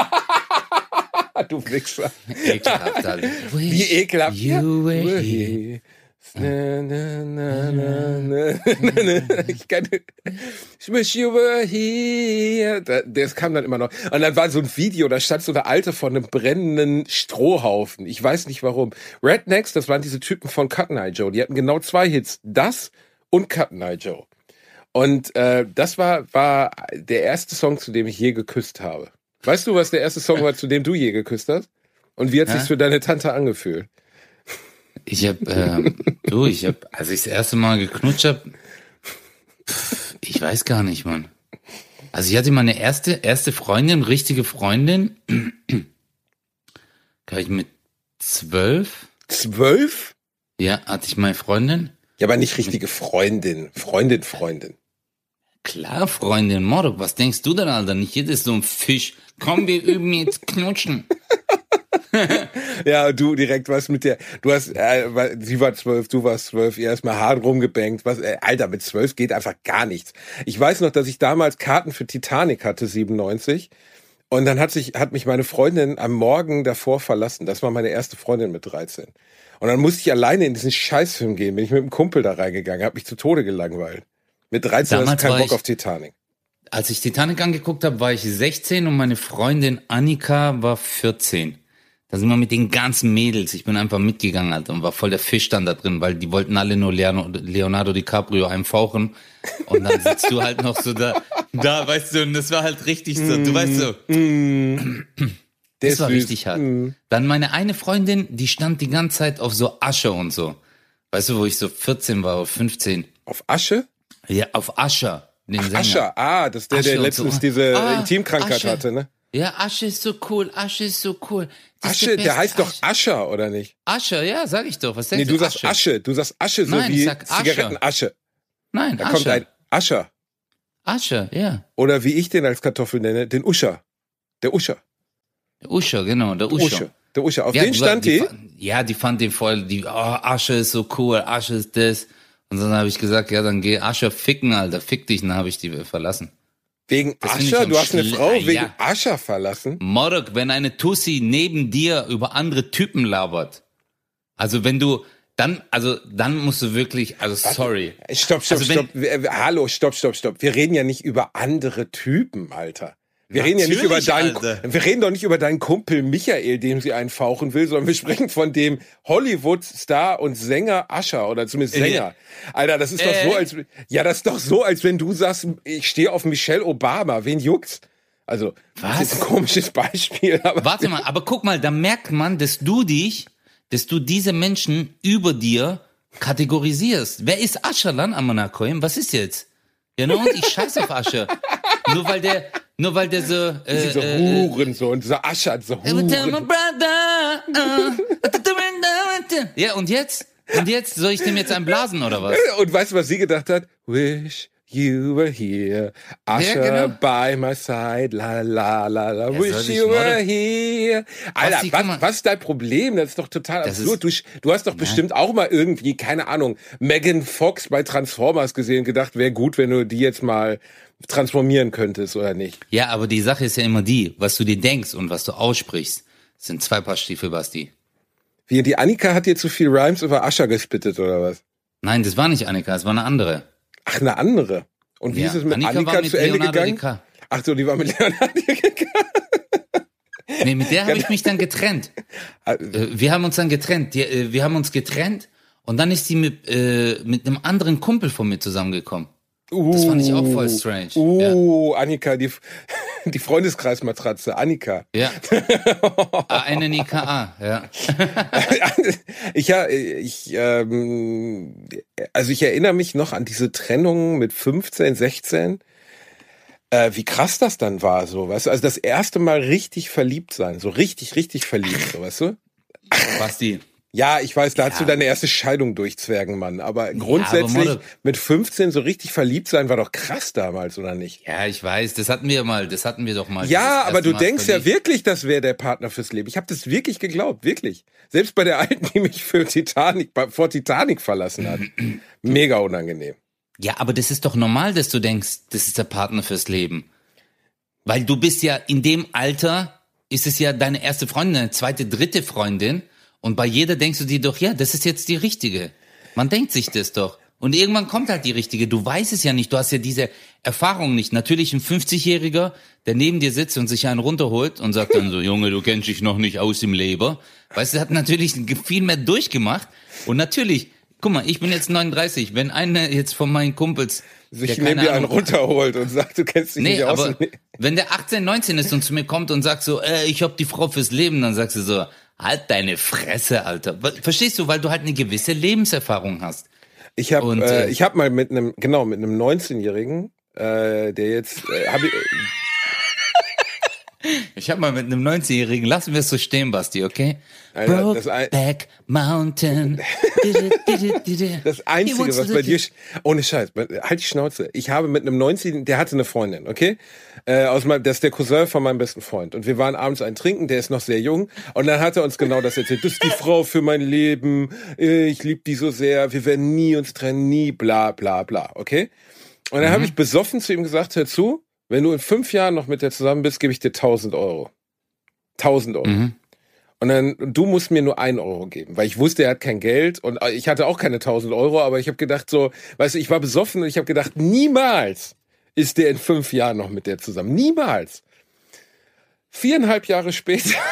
Du Wichser. Ekelhaft, Alter. Wie ekelhaft. You Ja. were Were here. here. Na, na, na, na, na, na, na. Ich kann, ich wish you were here. Da- Das kam dann immer noch. Und dann war so ein Video, da stand so eine Alte von einem brennenden Strohhaufen. Ich weiß nicht warum. Rednecks, das waren diese Typen von Cotton Eye Joe. Die hatten genau zwei Hits. Das und Cotton Eye Joe. Und äh, das war, war der erste Song, zu dem ich je geküsst habe. Weißt du, was der erste Song war, zu dem du je geküsst hast? Und wie hat Ja. sich's für deine Tante angefühlt? Ich hab, ähm, du, ich hab, als ich das erste Mal geknutscht hab, pff, ich weiß gar nicht, Mann. Also ich hatte meine erste, erste Freundin, richtige Freundin, war ich mit zwölf, Zwölf? ja, hatte ich meine Freundin. Ja, aber nicht richtige Freundin. Freundin, Freundin. Klar, Freundin, Morok, was denkst du denn, Alter? Nicht jeder ist so ein Fisch. Komm, wir üben jetzt knutschen. Ja, du direkt was mit der. Du hast, äh, weil- sie war zwölf, du warst zwölf, ihr erstmal hart rumgebankt. Was, äh, Alter, mit zwölf geht einfach gar nichts. Ich weiß noch, dass ich damals Karten für Titanic hatte, siebenundneunzig. Und dann hat sich, hat mich meine Freundin am Morgen davor verlassen. Das war meine erste Freundin mit dreizehn. Und dann musste ich alleine in diesen Scheißfilm gehen. Bin ich mit einem Kumpel da reingegangen, hab mich zu Tode gelangweilt. Mit dreizehn hast Damals du keinen war Bock ich- auf Titanic. Als ich Titanic angeguckt habe, war ich sechzehn und meine Freundin Annika war vierzehn. Da sind wir mit den ganzen Mädels, ich bin einfach mitgegangen, Alter, und war voll der Fisch dann da drin, weil die wollten alle nur Leonardo, Leonardo DiCaprio einfauchen. Und dann sitzt du halt noch so da, da, weißt du, und das war halt richtig so, du weißt so. Mm. Das war süß. richtig hart. Mm. Dann meine eine Freundin, die stand die ganze Zeit auf so Asche und so. Weißt du, wo ich so vierzehn war oder fünfzehn. Auf Asche? Ja, auf Ascher. Den Ach, Sänger. Ascher, ah, das ist der, Asche der und letztens so. diese Ah, Intimkrankheit Asche. hatte, ne? Ja, Asche ist so cool, Asche ist so cool. Das ist Asche, der beste heißt doch Asche. Ascher, oder nicht? Asche, ja, sag ich doch. Was Nee, denkst du du? sagst Asche, du sagst Asche, so Nein, ich wie sag Asche. Zigarettenasche. Nein, Da Asche. kommt ein Ascher. Asche, ja. Oder wie ich den als Kartoffel nenne, den Uscher. Der Uscher. Der Uscher, genau, der Uscher. Uscher. Der Uscher. Auf Ja, den die war- stand die. die? fa- Ja, die fand den voll, die, oh, Asche ist so cool, Asche ist das. Und dann habe ich gesagt, ja, dann geh Asche ficken, Alter, fick dich, dann habe ich die verlassen. Wegen Das find ich Ascher? am Du hast eine schl- Frau Ah, wegen ja. Ascher verlassen? Morok, wenn eine Tussi neben dir über andere Typen labert, also wenn du, dann, also dann musst du wirklich, also sorry. Stopp, stopp, Also wenn- stopp. Wir- wir- Hallo, stopp, stopp, stopp. Wir reden ja nicht über andere Typen, Alter. Wir reden ja nicht über Natürlich, deinen, Alter. wir reden doch nicht über deinen Kumpel Michael, dem sie einen fauchen will, sondern wir sprechen von dem Hollywood-Star und Sänger Ascher oder zumindest Sänger. Alter, das ist doch Äh? so, als, ja, das ist doch so, als wenn du sagst, ich stehe auf Michelle Obama. Wen juckt's? Also, das Was? ist ein komisches Beispiel, aber. Warte mal, aber guck mal, da merkt man, dass du dich, dass du diese Menschen über dir kategorisierst. Wer ist Ascherlan Amanakoim? Was ist jetzt? Ja, no, und ich scheiß auf Ascher. Nur weil der, nur weil der so, Die sind so äh, äh, Hurensohn, so Ascher, so tell my Huren. brother, uh, ja, und jetzt? Und jetzt? Soll ich dem jetzt einen blasen, oder was? Und weißt du, was sie gedacht hat? Wish you were here, Usher genau. by my side, la la la la, Ja, wish soll sich you were Model- here. Alter, Basti, guck mal. was, was ist dein Problem? Das ist doch total Das absurd. Du, ist- du hast doch bestimmt auch mal irgendwie, keine Ahnung, Megan Fox bei Transformers gesehen, gedacht, wäre gut, wenn du die jetzt mal transformieren könntest, oder nicht? Ja, aber die Sache ist ja immer die, was du dir denkst und was du aussprichst, sind zwei Paar Stiefel, Basti. Wie, die Annika hat dir zu viel Rhymes über Usher gespittet, oder was? Nein, das war nicht Annika, es war eine andere. Ach, eine andere. Und wie Ja, ist es mit Annika Annika, war mit zu Ende Leonardo gegangen? DiCaprio. Ach so, die war mit Leonardo gegangen. Nee, mit der habe ich mich dann getrennt. Äh, Wir haben uns dann getrennt. Die, äh, Wir haben uns getrennt und dann ist sie mit, äh, mit einem anderen Kumpel von mir zusammengekommen. Das fand ich auch voll strange. Uh, Annika, die, die Freundeskreismatratze, Annika. Ja. Ah, eine N I K A, ja. ich, ja, ich, ähm, also ich erinnere mich noch an diese Trennung mit fünfzehn, sechzehn. Äh, wie krass das dann war, so, weißt du? Also das erste Mal richtig verliebt sein, so richtig, richtig verliebt, so, weißt du? Basti. Ja, ich weiß, da Ja. hast du deine erste Scheidung durch, Zwergenmann. Aber grundsätzlich Motto- mit fünfzehn so richtig verliebt sein war doch krass damals, oder nicht? Ja, ich weiß, das hatten wir mal, das hatten wir doch mal. Ja, dieses aber erste du Mal denkst ja verliebt. wirklich, das wäre der Partner fürs Leben. Ich habe das wirklich geglaubt, wirklich. Selbst bei der Alten, die mich für Titanic, vor Titanic verlassen hat. Mega unangenehm. Ja, aber das ist doch normal, dass du denkst, das ist der Partner fürs Leben. Weil du bist ja in dem Alter, ist es ja deine erste Freundin, deine zweite, dritte Freundin. Und bei jeder denkst du dir doch, ja, das ist jetzt die richtige. Man denkt sich das doch. Und irgendwann kommt halt die richtige. Du weißt es ja nicht, du hast ja diese Erfahrung nicht. Natürlich ein fünfzigjähriger, der neben dir sitzt und sich einen runterholt und sagt dann so, Junge, du kennst dich noch nicht aus im Leben. Weißt du, hat natürlich viel mehr durchgemacht. Und natürlich, guck mal, ich bin jetzt neununddreißig. Wenn einer jetzt von meinen Kumpels, Sich der neben keine dir einen Ahnung, runterholt und sagt, du kennst dich nee, nicht aus. aber wenn der achtzehn, neunzehn ist und zu mir kommt und sagt so, äh, ich hab die Frau fürs Leben, dann sagst du so, halt deine Fresse, Alter. Verstehst du, weil du halt eine gewisse Lebenserfahrung hast. Ich habe Und, äh, äh, ich hab mal mit einem, genau, mit einem neunzehnjährigen, äh, der jetzt, äh, hab ich, Ich hab mal mit einem neunzehnjährigen, lassen wir es so stehen, Basti, okay? Alter, das ein- Brokeback Mountain. Das Einzige, was bei dir, sch- ohne Scheiß, halt die Schnauze. Ich habe mit einem neunzehnjährigen, der hatte eine Freundin, okay? Äh, aus meinem, das ist der Cousin von meinem besten Freund. Und wir waren abends ein Trinken, der ist noch sehr jung. Und dann hat er uns genau das erzählt. Das ist die Frau für mein Leben. Äh, Ich liebe die so sehr. Wir werden nie uns trennen, nie, bla, bla, bla, okay? Und dann habe ich besoffen zu ihm gesagt, hör zu, wenn du in fünf Jahren noch mit der zusammen bist, gebe ich dir tausend Euro. tausend Euro. Mhm. Und dann, du musst mir nur ein Euro geben, weil ich wusste, er hat kein Geld und ich hatte auch keine tausend Euro, aber ich habe gedacht so, weißt du, ich war besoffen und ich habe gedacht, niemals ist der in fünf Jahren noch mit der zusammen. Niemals. Viereinhalb Jahre später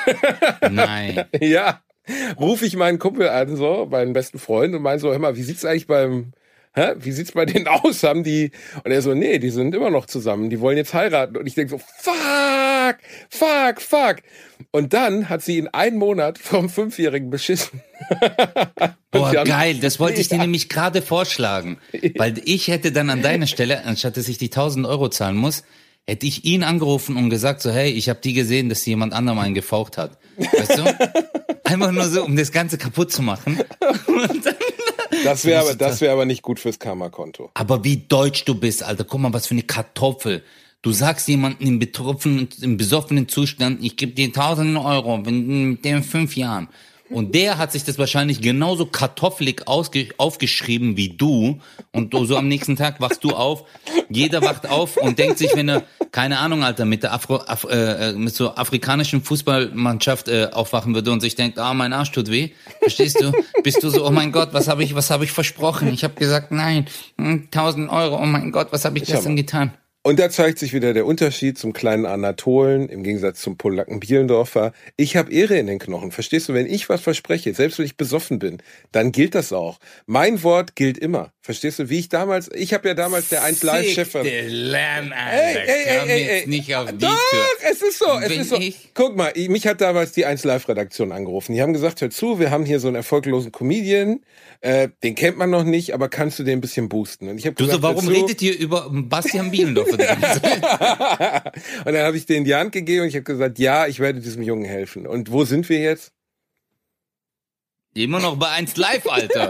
Nein. Ja, rufe ich meinen Kumpel an, so, meinen besten Freund und meine so, hör mal, wie sieht's eigentlich beim, hä, wie sieht's bei denen aus? Haben die, und er so, nee, die sind immer noch zusammen, die wollen jetzt heiraten. Und ich denke so, fuck, fuck, fuck. Und dann hat sie ihn einen Monat vom Fünfjährigen beschissen. Boah, haben, geil, das wollte ich dir ja. nämlich gerade vorschlagen. Weil ich hätte dann an deiner Stelle, anstatt dass ich die tausend Euro zahlen muss, hätte ich ihn angerufen und gesagt so, hey, ich habe die gesehen, dass jemand anderem einen gefaucht hat. Weißt du? Einfach nur so, um das Ganze kaputt zu machen. Und dann, das wäre aber, das wäre aber nicht gut fürs Karma-Konto. aber wie deutsch du bist, Alter. Guck mal, was für eine Kartoffel. Du sagst jemandem im betroffenen, im besoffenen Zustand, ich gebe dir tausend Euro, wenn mit dem fünf Jahren. Und der hat sich das wahrscheinlich genauso kartoffelig ausge- aufgeschrieben wie du. Und du, so am nächsten Tag wachst du auf. Jeder wacht auf und denkt sich, wenn er, keine Ahnung, Alter, mit der Afro, Af, äh, mit so afrikanischen Fußballmannschaft äh, aufwachen würde und sich denkt, ah, mein Arsch tut weh. Verstehst du? Bist du so, oh mein Gott, was habe ich, was habe ich versprochen? Ich habe gesagt, nein, tausend Euro, oh mein Gott, was habe ich gestern getan? Und da zeigt sich wieder der Unterschied zum kleinen Anatolen im Gegensatz zum Polacken Bielendorfer. Ich habe Ehre in den Knochen. Verstehst du, wenn ich was verspreche, selbst wenn ich besoffen bin, dann gilt das auch. Mein Wort gilt immer. Verstehst du, wie ich damals, ich habe ja damals der eins Live-Chef. Lern, Alter. Ey, ey, ey, Komm ey, jetzt ey. nicht auf die Doch, Tür. es ist so, es Wenn ist so. ich- Guck mal, mich hat damals die eins Live-Redaktion angerufen. Die haben gesagt, hör zu, wir haben hier so einen erfolglosen Comedian, äh, den kennt man noch nicht, aber kannst du den ein bisschen boosten? Und ich habe Du gesagt, so, warum hör zu, redet ihr über Bastian Bielendorfer die ganze Zeit? und dann habe ich denen die Hand gegeben und ich habe gesagt, ja, ich werde diesem Jungen helfen. Und wo sind wir jetzt? Immer noch bei eins Live, Alter.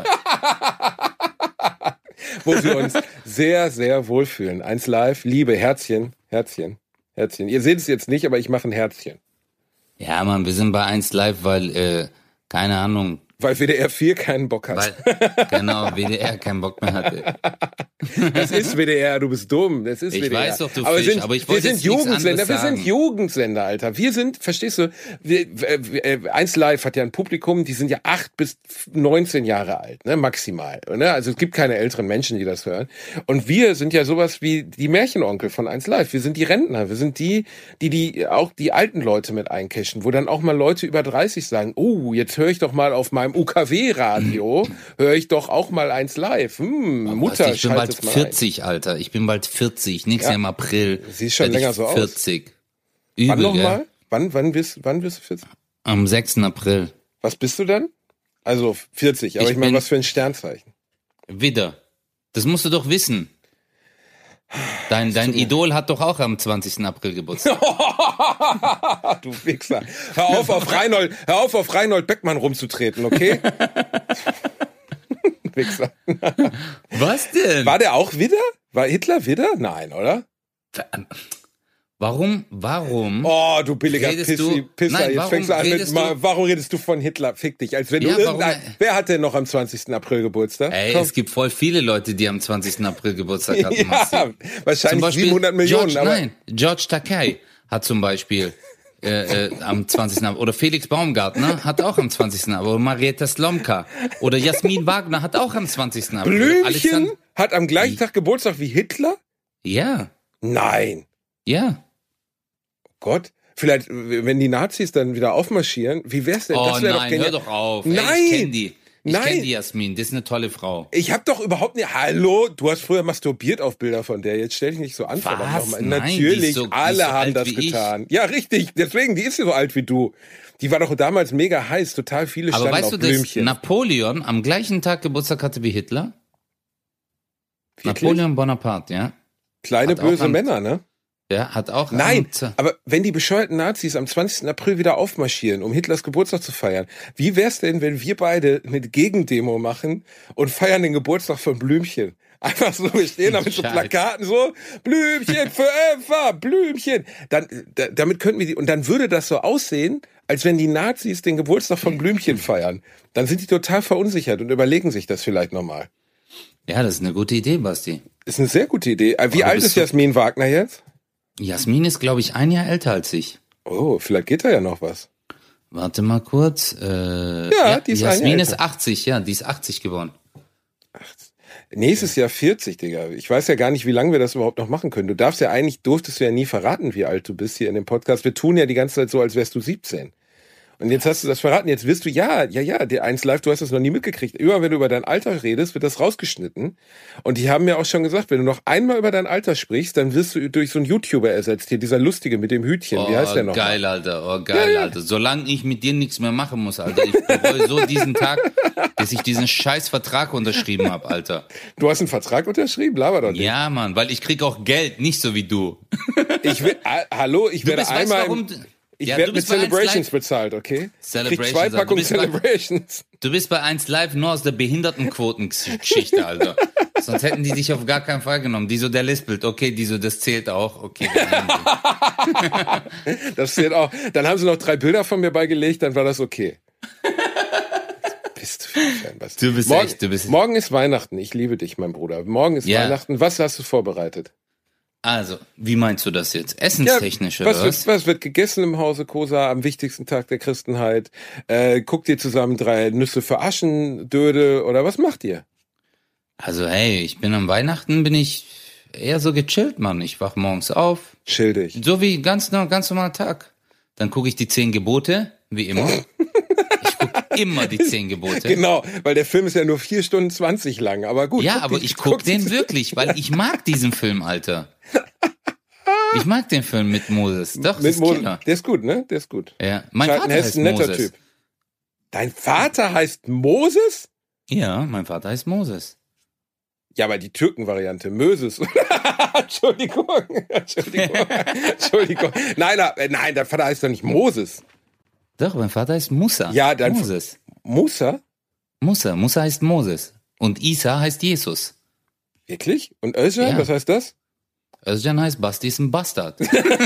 Wo wir uns sehr, sehr wohlfühlen. eins Live, Liebe, Herzchen, Herzchen, Herzchen. Ihr seht es jetzt nicht, aber ich mache ein Herzchen. Ja, Mann, wir sind bei eins Live, weil, äh, keine Ahnung, Weil W D R vier keinen Bock hat. weil, genau, W D R keinen Bock mehr hatte. Das ist W D R, du bist dumm. Das ist Ich W D R. weiß doch, du aber Fisch, sind, aber ich wir wollte sind jetzt nichts Jugendsender, wir anderes sind sagen. Jugendsender, Alter. Wir sind, verstehst du, wir, äh, eins Live hat ja ein Publikum, die sind ja acht bis neunzehn Jahre alt, ne, maximal. Ne? Also es gibt keine älteren Menschen, die das hören. Und wir sind ja sowas wie die Märchenonkel von eins Live. Wir sind die Rentner, wir sind die, die die auch die alten Leute mit eincashen, wo dann auch mal Leute über dreißig sagen, oh, jetzt höre ich doch mal auf meinem U K W-Radio, höre ich doch auch mal eins Live. Hm, Mutter, Weißt du, ich bin schalt bald es mal vierzig, Alter. Ich bin bald vierzig. Nächstes Ja. Jahr im April. Siehst schon werd ich länger so aus. vierzig. ein. Wann Übel, nochmal? gell? Wann, wann bist, wann bist du vierzig? Am sechsten April. Was bist du dann? Also vierzig, aber ich, Ich meine, bin- was für ein Sternzeichen? Widder. Das musst du doch wissen. Dein, dein Idol hat doch auch am zwanzigsten April Geburtstag. Du Wichser. Hör auf, auf Reinhold, hör auf, auf Reinhold Beckmann rumzutreten, okay? Wichser. Was denn? War der auch wieder? War Hitler wieder? Nein, oder? Warum, warum? Oh, du billiger Redest Pissi, du- Pisser. Nein, Jetzt warum fängst du an mit, redest mal, du- warum redest du von Hitler? Fick dich. Als wenn Ja, du irgendein, warum- wer hat denn noch am zwanzigsten April Geburtstag? Ey, Komm. es gibt voll viele Leute, die am zwanzigsten April Geburtstag hatten. Massi. Ja, wahrscheinlich siebenhundert Millionen. George, aber nein, George Takei hat zum Beispiel äh, äh, am zwanzigsten April. Oder Felix Baumgartner hat auch am zwanzigsten April. Oder Marietta Slomka. Oder Jasmin Wagner hat auch am zwanzigsten April. Blümchen Alexander- hat am gleichen Tag Geburtstag wie Hitler? Ja, Nein. ja. Gott. Vielleicht, wenn die Nazis dann wieder aufmarschieren, wie wär's denn? Oh das wär nein, genial. hör doch auf. Nein. Ey, ich kenn die. Ich Nein. kenn die Jasmin. Das ist eine tolle Frau. Ich hab doch überhaupt nicht. Hallo, du hast früher masturbiert auf Bilder von der. Jetzt stell dich nicht so an. Was? verdammt nochmal. Nein, die Natürlich, ist so- die alle ist so haben alt das wie ich. getan. Ja, richtig. Deswegen, die ist ja so alt wie du. Die war doch damals mega heiß. Total viele Aber standen weißt auf du, dass Blümchen. Napoleon am gleichen Tag Geburtstag hatte wie Hitler? Wirklich? Napoleon Bonaparte, ja. Kleine hat auch böse am- Männer, ne? Ja, hat auch. Nein, am- aber wenn die bescheuerten Nazis am zwanzigsten April wieder aufmarschieren, um Hitlers Geburtstag zu feiern, wie wär's denn, wenn wir beide eine Gegendemo machen und feiern den Geburtstag von Blümchen? Einfach so, wir stehen da mit so Scheiße. Plakaten so, Blümchen forever, Blümchen. Dann, da, damit könnten wir die, und dann würde das so aussehen, als wenn die Nazis den Geburtstag von Blümchen feiern. Dann sind die total verunsichert und überlegen sich das vielleicht nochmal. Ja, das ist eine gute Idee, Basti. Ist eine sehr gute Idee. Äh, Wie Aber alt bist ist du- Jasmin Wagner jetzt? Jasmin ist, glaube ich, ein Jahr älter als ich. Oh, vielleicht geht da ja noch was. Warte mal kurz. Äh, Ja, die ist ein Jasmin Jahr ist älter. achtzig, ja, die ist achtzig geworden. Nächstes Jahr vierzig, Digga. Ich weiß ja gar nicht, wie lange wir das überhaupt noch machen können. Du darfst ja eigentlich, durftest du ja nie verraten, wie alt du bist hier in dem Podcast. Wir tun ja die ganze Zeit so, als wärst du siebzehn. Und jetzt hast du das verraten. Jetzt wirst du, ja, ja, ja, der eins Live, du hast das noch nie mitgekriegt. Immer wenn du über dein Alter redest, wird das rausgeschnitten. Und die haben mir auch schon gesagt, wenn du noch einmal über dein Alter sprichst, dann wirst du durch so einen YouTuber ersetzt. Hier, dieser Lustige mit dem Hütchen. Oh, wie heißt der noch? Geil, Alter. Oh, geil, ja, ja. Alter. Solange ich mit dir nichts mehr machen muss, Alter. Ich bereue so diesen Tag, dass ich diesen scheiß Vertrag unterschrieben habe, Alter. Du hast einen Vertrag unterschrieben? Laber doch nicht. Ja, Mann, weil ich krieg auch Geld, nicht so wie du. Ich will, äh, hallo, ich du werde bist, einmal... weißt, warum, Ich ja, werde mit Celebrations bezahlt, okay? Celebrations. Krieg zwei Packungen Celebrations. Bei, du bist bei eins Live nur aus der Behindertenquotengeschichte, Alter. Sonst hätten die dich auf gar keinen Fall genommen. Die so, der lispelt, okay, die so, das zählt auch, okay. Das zählt auch. Dann haben sie noch drei Bilder von mir beigelegt, dann war das okay. Bist du, Fan, was? du bist morgen, echt, du bist... Morgen ist Weihnachten, ich liebe dich, mein Bruder. Morgen ist ja. Weihnachten, was hast du vorbereitet? Also, wie meinst du das jetzt? Essenstechnisch, ja, was oder was? Wird, was wird gegessen im Hause Kosa am wichtigsten Tag der Christenheit? Äh, guckt ihr zusammen drei Nüsse für Aschen, Döde oder was macht ihr? Also, hey, ich bin am Weihnachten, bin ich eher so gechillt, Mann. Ich wach morgens auf. Chill dich. So wie ganz, ganz normaler Tag. Dann gucke ich die zehn Gebote, wie immer. Ich gucke immer die zehn Gebote. Genau, weil der Film ist ja nur vier Stunden zwanzig lang, aber gut. Ja, aber die, ich guck den wirklich, weil ich mag diesen Film, Alter. Ich mag den Film mit Moses. Doch, mit das ist Moses. Killer. Der ist gut, ne? Der ist gut. Ja, mein Charlton Vater heißt ein netter Moses. Typ. Dein Vater heißt Moses? Ja, mein Vater heißt Moses. Ja, aber die Türken-Variante, Moses. Entschuldigung, Entschuldigung, Entschuldigung. Nein, nein, nein, dein Vater heißt doch nicht Moses. Doch, mein Vater heißt Musa. Ja, dein Moses. Musa? Musa, Musa heißt Moses. Und Isa heißt Jesus. Wirklich? Und Özcan, Ja. was heißt das? Özcan heißt Basti ist ein Bastard.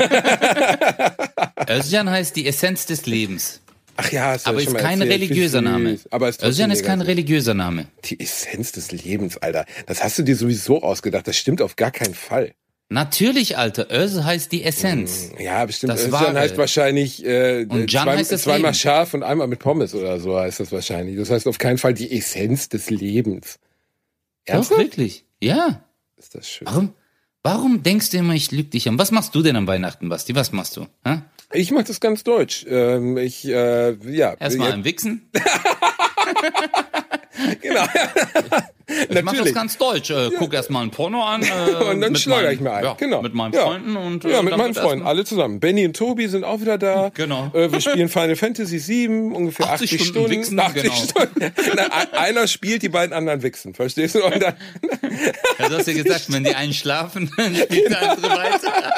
Özcan heißt die Essenz des Lebens. Ach ja, hast du Aber ja schon ist mal kein erzählt. religiöser Wie süß. Name. Aber ist trotzdem Özcan ist kein mega süß. religiöser Name. Die Essenz des Lebens, Alter. Das hast du dir sowieso ausgedacht. Das stimmt auf gar keinen Fall. Natürlich, Alter. Öz heißt die Essenz. Ja, bestimmt. Das Özcan Wahre. heißt wahrscheinlich äh, Und Can zwei, heißt das zweimal Leben. scharf und einmal mit Pommes oder so heißt das wahrscheinlich. Das heißt auf keinen Fall die Essenz des Lebens. Doch, Ernsthaft? wirklich. Ja. Ist das schön. Warum, warum denkst du immer, ich lüge dich an? Was machst du denn am Weihnachten, Basti? Was machst du? Hä? Ich mach das ganz deutsch. Ähm, ich, äh, ja. Erstmal ja, ein Wichsen. Genau. Ich mach das ganz deutsch. Äh, guck erstmal ein Porno an. Äh, Und dann mit schleuder meinen- ich mir ein. Ja, Genau. Mit meinen Ja. Freunden und äh, Ja, mit dann meinen wird Freunden, erstmal- alle zusammen. Benny und Tobi sind auch wieder da. Genau. Äh, wir spielen Final Fantasy sieben, ungefähr achtzig achtzig Stunden Stunden. wichsen, achtzig genau. Stunden. Na, ein- einer spielt, die beiden anderen wichsen, verstehst du? Und dann, Ja, du hast ja gesagt, wenn die einen schlafen, dann spielt der andere weiter.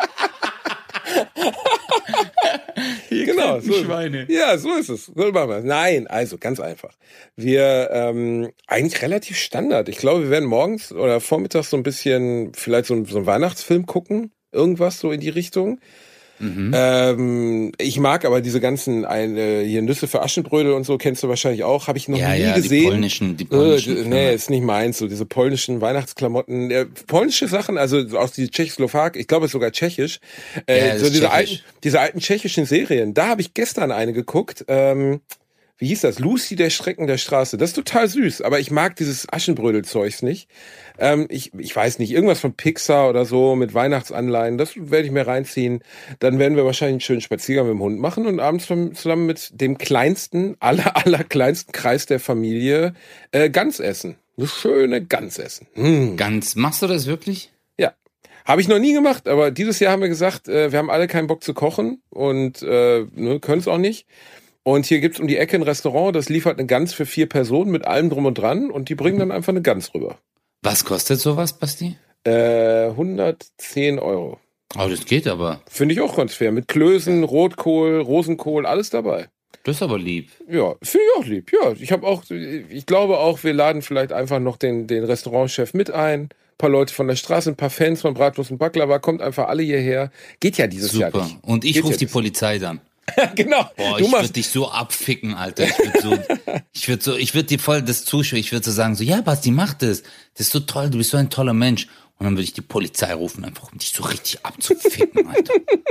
Ihr genau, kranken so Schweine. Ja, so ist es. So machen wir es. Nein, also ganz einfach. Wir ähm, eigentlich relativ Standard. Ich glaube, wir werden morgens oder vormittags so ein bisschen vielleicht so, ein, so einen Weihnachtsfilm gucken, irgendwas so in die Richtung. Mhm. Ähm, ich mag aber diese ganzen eine, hier Nüsse für Aschenbrödel und so, kennst du wahrscheinlich auch, habe ich noch Ja, nie ja, die gesehen. polnischen, die Äh, polnischen nee, Filme. ist nicht meins, so diese polnischen Weihnachtsklamotten, äh, polnische Sachen, also aus die Tschechoslowak, ich glaube sogar tschechisch, äh, Ja, das so ist diese tschechisch. alten, diese alten tschechischen Serien. Da habe ich gestern eine geguckt. Ähm, wie hieß das? Lucy, der Schrecken der Straße. Das ist total süß, aber ich mag dieses Aschenbrödel-Zeugs nicht. Ähm, ich, ich weiß nicht, irgendwas von Pixar oder so mit Weihnachtsanleihen, das werde ich mir reinziehen. Dann werden wir wahrscheinlich einen schönen Spaziergang mit dem Hund machen und abends zusammen mit dem kleinsten, aller, aller kleinsten Kreis der Familie äh, Gans essen. Eine schöne Gans essen. Hm. Ganz, machst du das wirklich? Ja. Habe ich noch nie gemacht, aber dieses Jahr haben wir gesagt, äh, wir haben alle keinen Bock zu kochen und äh, ne, können es auch nicht. Und hier gibt's um die Ecke ein Restaurant, das liefert eine Gans für vier Personen mit allem drum und dran und die bringen dann einfach eine Gans rüber. Was kostet sowas, Basti? Äh, hundertzehn Euro. Oh, das geht aber. Finde ich auch ganz fair. Mit Klößen, Rotkohl, Rosenkohl, alles dabei. Das ist aber lieb. Ja, finde ich auch lieb. Ja, ich habe auch, ich glaube auch, wir laden vielleicht einfach noch den, den Restaurantchef mit ein. Ein paar Leute von der Straße, ein paar Fans von Bratwurst und Baklava, kommt einfach alle hierher. Geht ja dieses Jahr Super. nicht. Und ich Geht rufe ja die nicht. Polizei dann. Genau. Boah, du ich machst, würde dich so abficken, Alter. Ich würde so, ich würde so, ich würde dir voll das zuschauen. Ich würde so sagen, so, ja, Basti, mach das. Das ist so toll, du bist so ein toller Mensch. Und dann würde ich die Polizei rufen, einfach um dich so richtig abzuficken, Alter.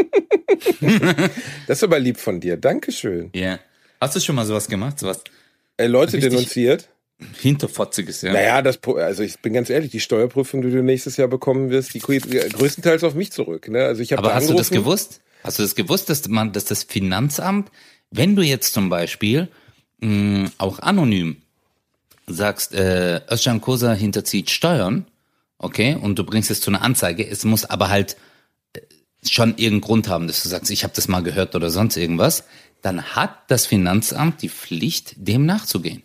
das ist aber lieb von dir. Dankeschön. Ja. Yeah. Hast du schon mal sowas gemacht? Sowas Äh, Leute Richtig. denunziert. Hinterfotziges, ja? Naja, das, Pro- also ich bin ganz ehrlich, die Steuerprüfung, die du nächstes Jahr bekommen wirst, die geht größtenteils auf mich zurück. Ne? Also ich habe Aber da hast du das angerufen. gewusst? Hast du das gewusst, dass man, dass das Finanzamt Wenn du jetzt zum Beispiel mh, auch anonym sagst, äh, Özcan Kosa hinterzieht Steuern, okay, und du bringst es zu einer Anzeige, es muss aber halt schon irgendeinen Grund haben, dass du sagst, ich habe das mal gehört oder sonst irgendwas, dann hat das Finanzamt die Pflicht, dem nachzugehen.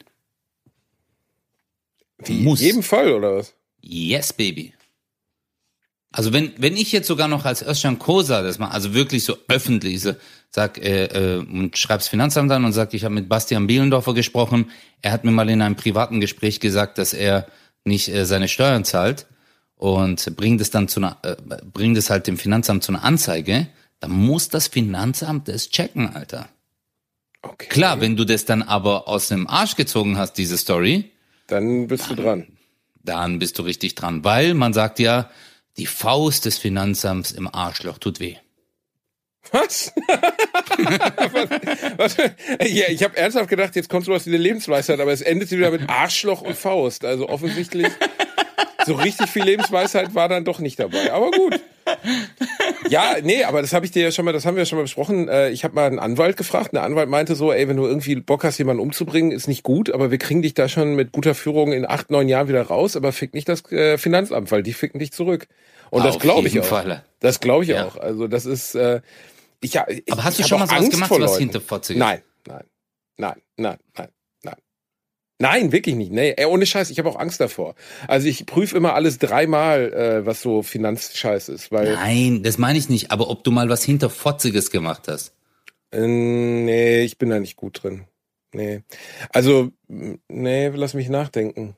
Wie, muss. In jedem Fall, oder was? Yes, baby. Also wenn wenn ich jetzt sogar noch als Özcan Kosa das mal, also wirklich so öffentlich so, sag äh, äh, und schreib's Finanzamt an und sag, ich habe mit Bastian Bielendorfer gesprochen, er hat mir mal in einem privaten Gespräch gesagt, dass er nicht äh, seine Steuern zahlt und bringt es dann zu einer, äh, bringt es halt dem Finanzamt zu einer Anzeige, dann muss das Finanzamt das checken, Alter. Okay. Klar, wenn du das dann aber aus dem Arsch gezogen hast, diese Story, dann bist dann, du dran. Dann bist du richtig dran, weil man sagt ja, die Faust des Finanzamts im Arschloch tut weh. Was? was, was? Ja, ich habe ernsthaft gedacht, jetzt kommst du aus dieser Lebensweisheit, aber es endet wieder mit Arschloch und Faust. Also offensichtlich, so richtig viel Lebensweisheit war dann doch nicht dabei. Aber gut. Ja, nee, aber das habe ich dir ja schon mal, das haben wir ja schon mal besprochen. Ich habe mal einen Anwalt gefragt. Der Anwalt meinte so, ey, wenn du irgendwie Bock hast, jemanden umzubringen, ist nicht gut, aber wir kriegen dich da schon mit guter Führung in acht, neun Jahren wieder raus, aber fick nicht das Finanzamt, weil die ficken dich zurück. Und das glaube ich auch. Falle. Das glaube ich ja. auch. Also das ist, äh, ich ja. Aber hast du ich schon mal sowas Angst gemacht, was hinterfotziges? Nein, nein, nein, nein, nein, nein. Nein, wirklich nicht. Nee, ey, ohne Scheiß, ich habe auch Angst davor. Also ich prüfe immer alles dreimal, äh, was so Finanzscheiß ist. Weil Nein, das meine ich nicht. Aber ob du mal was Hinterfotziges gemacht hast? Äh, nee, ich bin da nicht gut drin. Nee. Also, nee, lass mich nachdenken.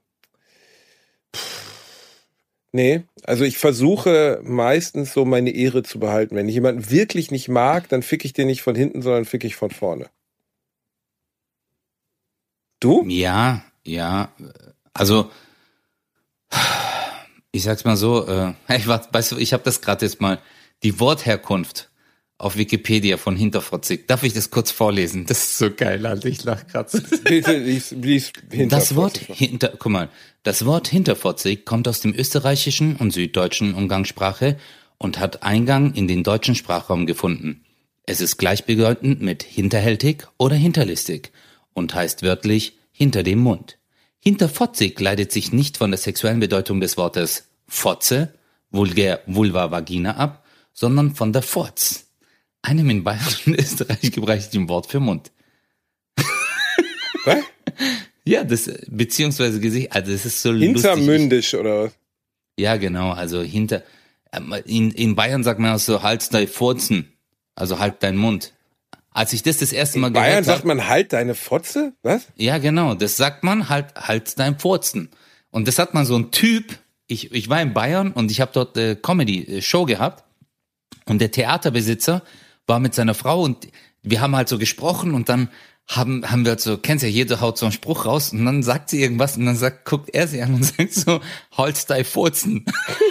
Nee, also ich versuche meistens so meine Ehre zu behalten. Wenn ich jemanden wirklich nicht mag, dann fick ich den nicht von hinten, sondern fick ich von vorne. Du? Ja, ja. Also, ich sag's mal so, äh, ich, weißt du, ich habe das gerade jetzt mal, die Wortherkunft auf Wikipedia von Hinterfotzig. Darf ich das kurz vorlesen? Das ist so geil, Alter, ich lach gerade. Bitte, lies, lies Das Wort hinter, guck mal, das Wort Hinterfotzig kommt aus dem österreichischen und süddeutschen Umgangssprache und hat Eingang in den deutschen Sprachraum gefunden. Es ist gleichbedeutend mit hinterhältig oder hinterlistig und heißt wörtlich hinter dem Mund. Hinterfotzig leitet sich nicht von der sexuellen Bedeutung des Wortes Fotze, vulgär Vulva Vagina ab, sondern von der Fotz, einem in Bayern und Österreich gebräuchlichen Wort für Mund. Was? Ja, das, beziehungsweise Gesicht, also das ist so hintermündisch, lustig. Oder was? Ja, genau, also hinter, in, in Bayern sagt man auch so, halt dein Furzen, also halt dein Mund. Als ich das das erste Mal in gehört habe. In Bayern sagt man halt deine Fotze, was? Ja, genau, das sagt man halt, halt dein Furzen. Und das hat man so ein Typ, ich, ich war in Bayern und ich habe dort äh, Comedy-Show gehabt und der Theaterbesitzer war mit seiner Frau und wir haben halt so gesprochen und dann haben haben wir halt so, kennst ja, jeder haut so einen Spruch raus und dann sagt sie irgendwas und dann sagt, guckt er sie an und sagt so, halt dein Furzen.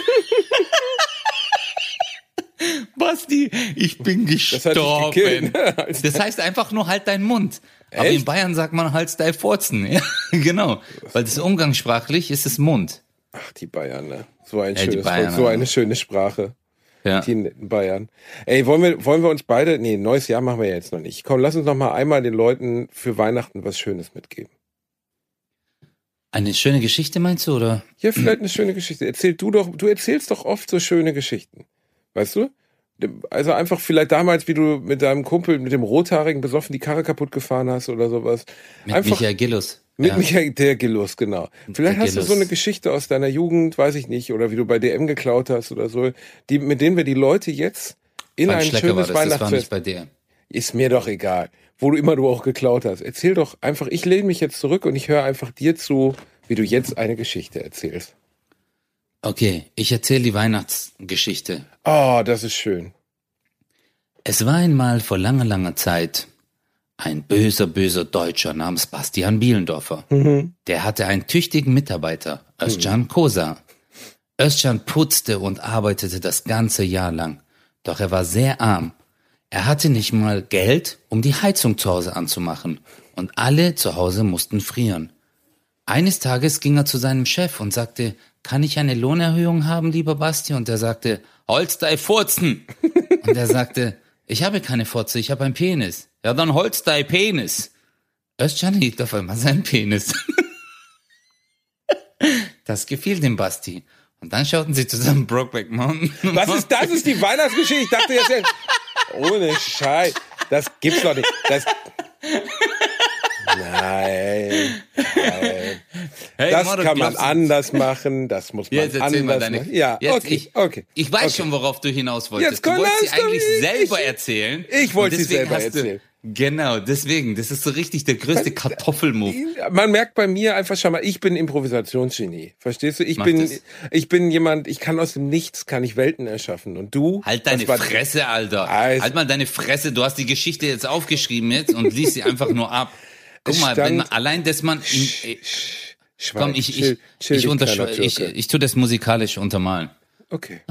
Basti, ich bin gestorben. Das, das heißt einfach nur halt deinen Mund. Echt? Aber in Bayern sagt man halt dein Furzen. Ja, genau, weil das umgangssprachlich ist es Mund. Ach, die Bayern, ne? So ein ja, schönes Bayern, so eine schöne Sprache. Ja. Die in Bayern. Ey, wollen wir, wollen wir uns beide, nee, neues Jahr machen wir ja jetzt noch nicht. Komm, lass uns noch mal einmal den Leuten für Weihnachten was Schönes mitgeben. Eine schöne Geschichte meinst du, oder? Ja, vielleicht eine schöne Geschichte. Erzähl du doch, du erzählst doch oft so schöne Geschichten. Weißt du? Also einfach vielleicht damals, wie du mit deinem Kumpel, mit dem Rothaarigen besoffen die Karre kaputt gefahren hast oder sowas. Mit einfach, Michael Gillus. Mit ja. Michael, der Gillus, genau. Vielleicht der hast Gillus. Du so eine Geschichte aus deiner Jugend, weiß ich nicht, oder wie du bei D M geklaut hast oder so, die, mit denen wir die Leute jetzt in Beim ein Schlecker schönes war das, Weihnachtsfest... Das war nicht bei dir. Ist mir doch egal, wo du immer du auch geklaut hast. Erzähl doch einfach, ich lehne mich jetzt zurück und ich höre einfach dir zu, wie du jetzt eine Geschichte erzählst. Okay, ich erzähle die Weihnachtsgeschichte. Oh, das ist schön. Es war einmal vor langer, langer Zeit ein böser, böser Deutscher namens Bastian Bielendorfer. Mhm. Der hatte einen tüchtigen Mitarbeiter, Özcan Kosa. Özcan putzte und arbeitete das ganze Jahr lang. Doch er war sehr arm. Er hatte nicht mal Geld, um die Heizung zu Hause anzumachen. Und alle zu Hause mussten frieren. Eines Tages ging er zu seinem Chef und sagte, kann ich eine Lohnerhöhung haben, lieber Basti? Und er sagte, holst dein Furzen. Und er sagte, Ich habe keine Fotze, ich habe einen Penis. Ja, dann holst dein Penis. Özcan hielt auf einmal seinen Penis. Das gefiel dem Basti. Und dann schauten sie zusammen Brokeback Mountain. Was ist das? Ist die Weihnachtsgeschichte? Ich dachte jetzt, ja, ohne Scheiß. Das gibt's doch nicht. Das, nein, nein. Hey, das Moro, kann man glaubst du- anders machen. Das muss man Jetzt erzähl mal anders deine. machen. Ja, Jetzt, okay, ich, okay. Ich weiß okay. schon, worauf du hinaus wolltest. Jetzt Du komm, wolltest sie lass doch eigentlich nicht. selber Ich- erzählen. ich wollte Und sie deswegen selber hast du- erzählen. Genau, deswegen. Das ist so richtig der größte Kartoffelmove. Man merkt bei mir einfach schon mal, ich bin Improvisationsgenie. Verstehst du? Ich Mach bin, das. ich bin jemand, ich kann aus dem Nichts, kann ich Welten erschaffen. Und du? Halt deine was war- Fresse, Alter. Eis. Halt mal deine Fresse. Du hast die Geschichte jetzt aufgeschrieben jetzt und liest sie einfach nur ab. Guck Es mal, stand- wenn man, allein, dass man... In, Schweig, komm, ich, ich, chill, chill ich, dich, untersch- kleiner ich, Türke. ich tu das musikalisch untermalen. Okay.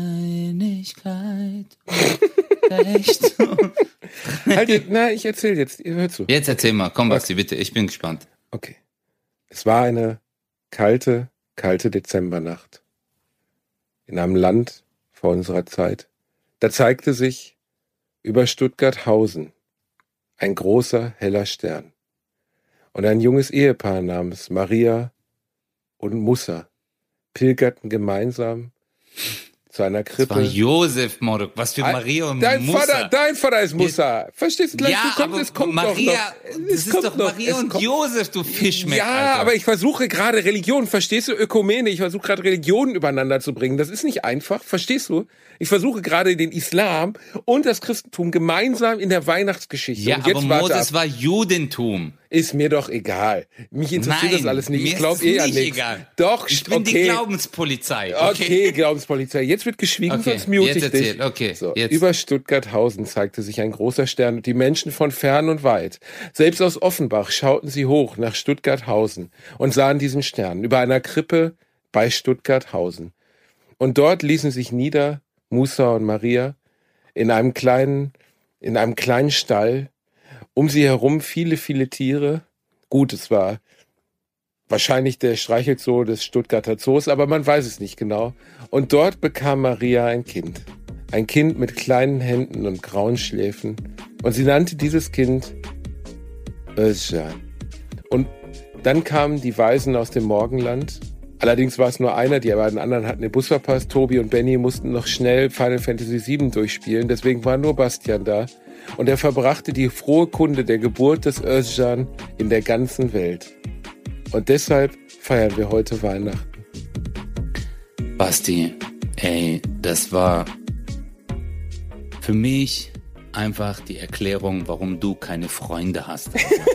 Einigkeit. Recht. Halt, na, ich erzähl jetzt. Ihr hört zu. Jetzt erzähl mal. Komm, Basti, bitte. Ich bin gespannt. Okay. Es war eine kalte, kalte Dezembernacht. In einem Land vor unserer Zeit. Da zeigte sich über Stuttgart-Hausen ein großer, heller Stern. Und ein junges Ehepaar namens Maria und Mussa pilgerten gemeinsam zu einer Das war Krippe. Josef, Mordok. Was für Maria und dein Musa. Vater, dein Vater ist Mussa. Verstehst du gleich? Ja, du kommst, aber es kommt Maria, doch noch. das Es ist kommt doch noch. Maria Es und kommt- Josef, du Fischmeck, Ja, Alter. aber ich versuche gerade Religion, verstehst du, Ökumene, ich versuche gerade Religionen übereinander zu bringen. Das ist nicht einfach, verstehst du? Ich versuche gerade den Islam und das Christentum gemeinsam in der Weihnachtsgeschichte. Ja, und jetzt aber warte Moses ab. war Judentum. Ist mir doch egal. Mich interessiert Nein, das alles nicht. mir Ich ist glaube es eh an nicht nichts. egal. Doch, Ich bin die okay. Glaubenspolizei. Okay, Glaubenspolizei. Jetzt wird geschwiegen, Okay, sonst mute jetzt ich erzähl. dich. Okay, so, jetzt. Über Stuttgart-Hausen zeigte sich ein großer Stern und die Menschen von fern und weit, selbst aus Offenbach, schauten sie hoch nach Stuttgart-Hausen und sahen diesen Stern über einer Krippe bei Stuttgart-Hausen. Und dort ließen sich nieder Musa und Maria in einem kleinen, in einem kleinen Stall, um sie herum viele, viele Tiere. Gut, es war wahrscheinlich der Streichelzoo des Stuttgarter Zoos, aber man weiß es nicht genau. Und dort bekam Maria ein Kind. Ein Kind mit kleinen Händen und grauen Schläfen. Und sie nannte dieses Kind Özcan. Und dann kamen die Weisen aus dem Morgenland. Allerdings war es nur einer, die beiden anderen hatten den Bus verpasst. Tobi und Benny mussten noch schnell Final Fantasy sieben durchspielen, deswegen war nur Bastian da. Und er verbrachte die frohe Kunde der Geburt des Özcan in der ganzen Welt. Und deshalb feiern wir heute Weihnachten. Basti, ey, das war für mich einfach die Erklärung, warum du keine Freunde hast.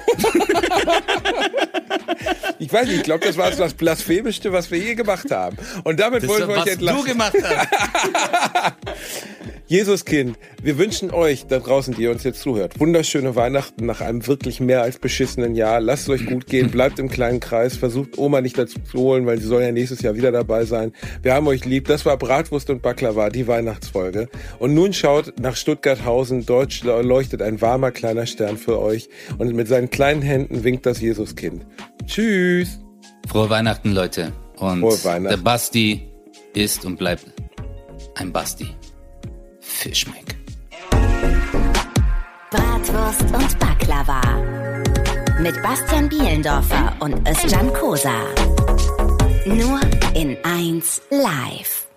Ich weiß nicht, ich glaube, das war das Blasphemischste, was wir je gemacht haben. Und damit Das wollen war, wir euch was entlassen. du gemacht hast. Jesuskind, wir wünschen euch da draußen, die ihr uns jetzt zuhört, wunderschöne Weihnachten nach einem wirklich mehr als beschissenen Jahr. Lasst es euch gut gehen, bleibt im kleinen Kreis, versucht Oma nicht dazu zu holen, weil sie soll ja nächstes Jahr wieder dabei sein. Wir haben euch lieb. Das war Bratwurst und Baklava, die Weihnachtsfolge. Und nun schaut nach Stuttgart-Hausen, dort leuchtet ein warmer kleiner Stern für euch und mit seinen kleinen Händen winkt das Jesuskind. Tschüss! Frohe Weihnachten, Leute. Und Frohe Weihnachten. der Basti ist und bleibt ein Basti. Fischmeck. Bratwurst und Baklava. Mit Bastian Bielendorfer und Özcan Kosa. Nur in eins Live.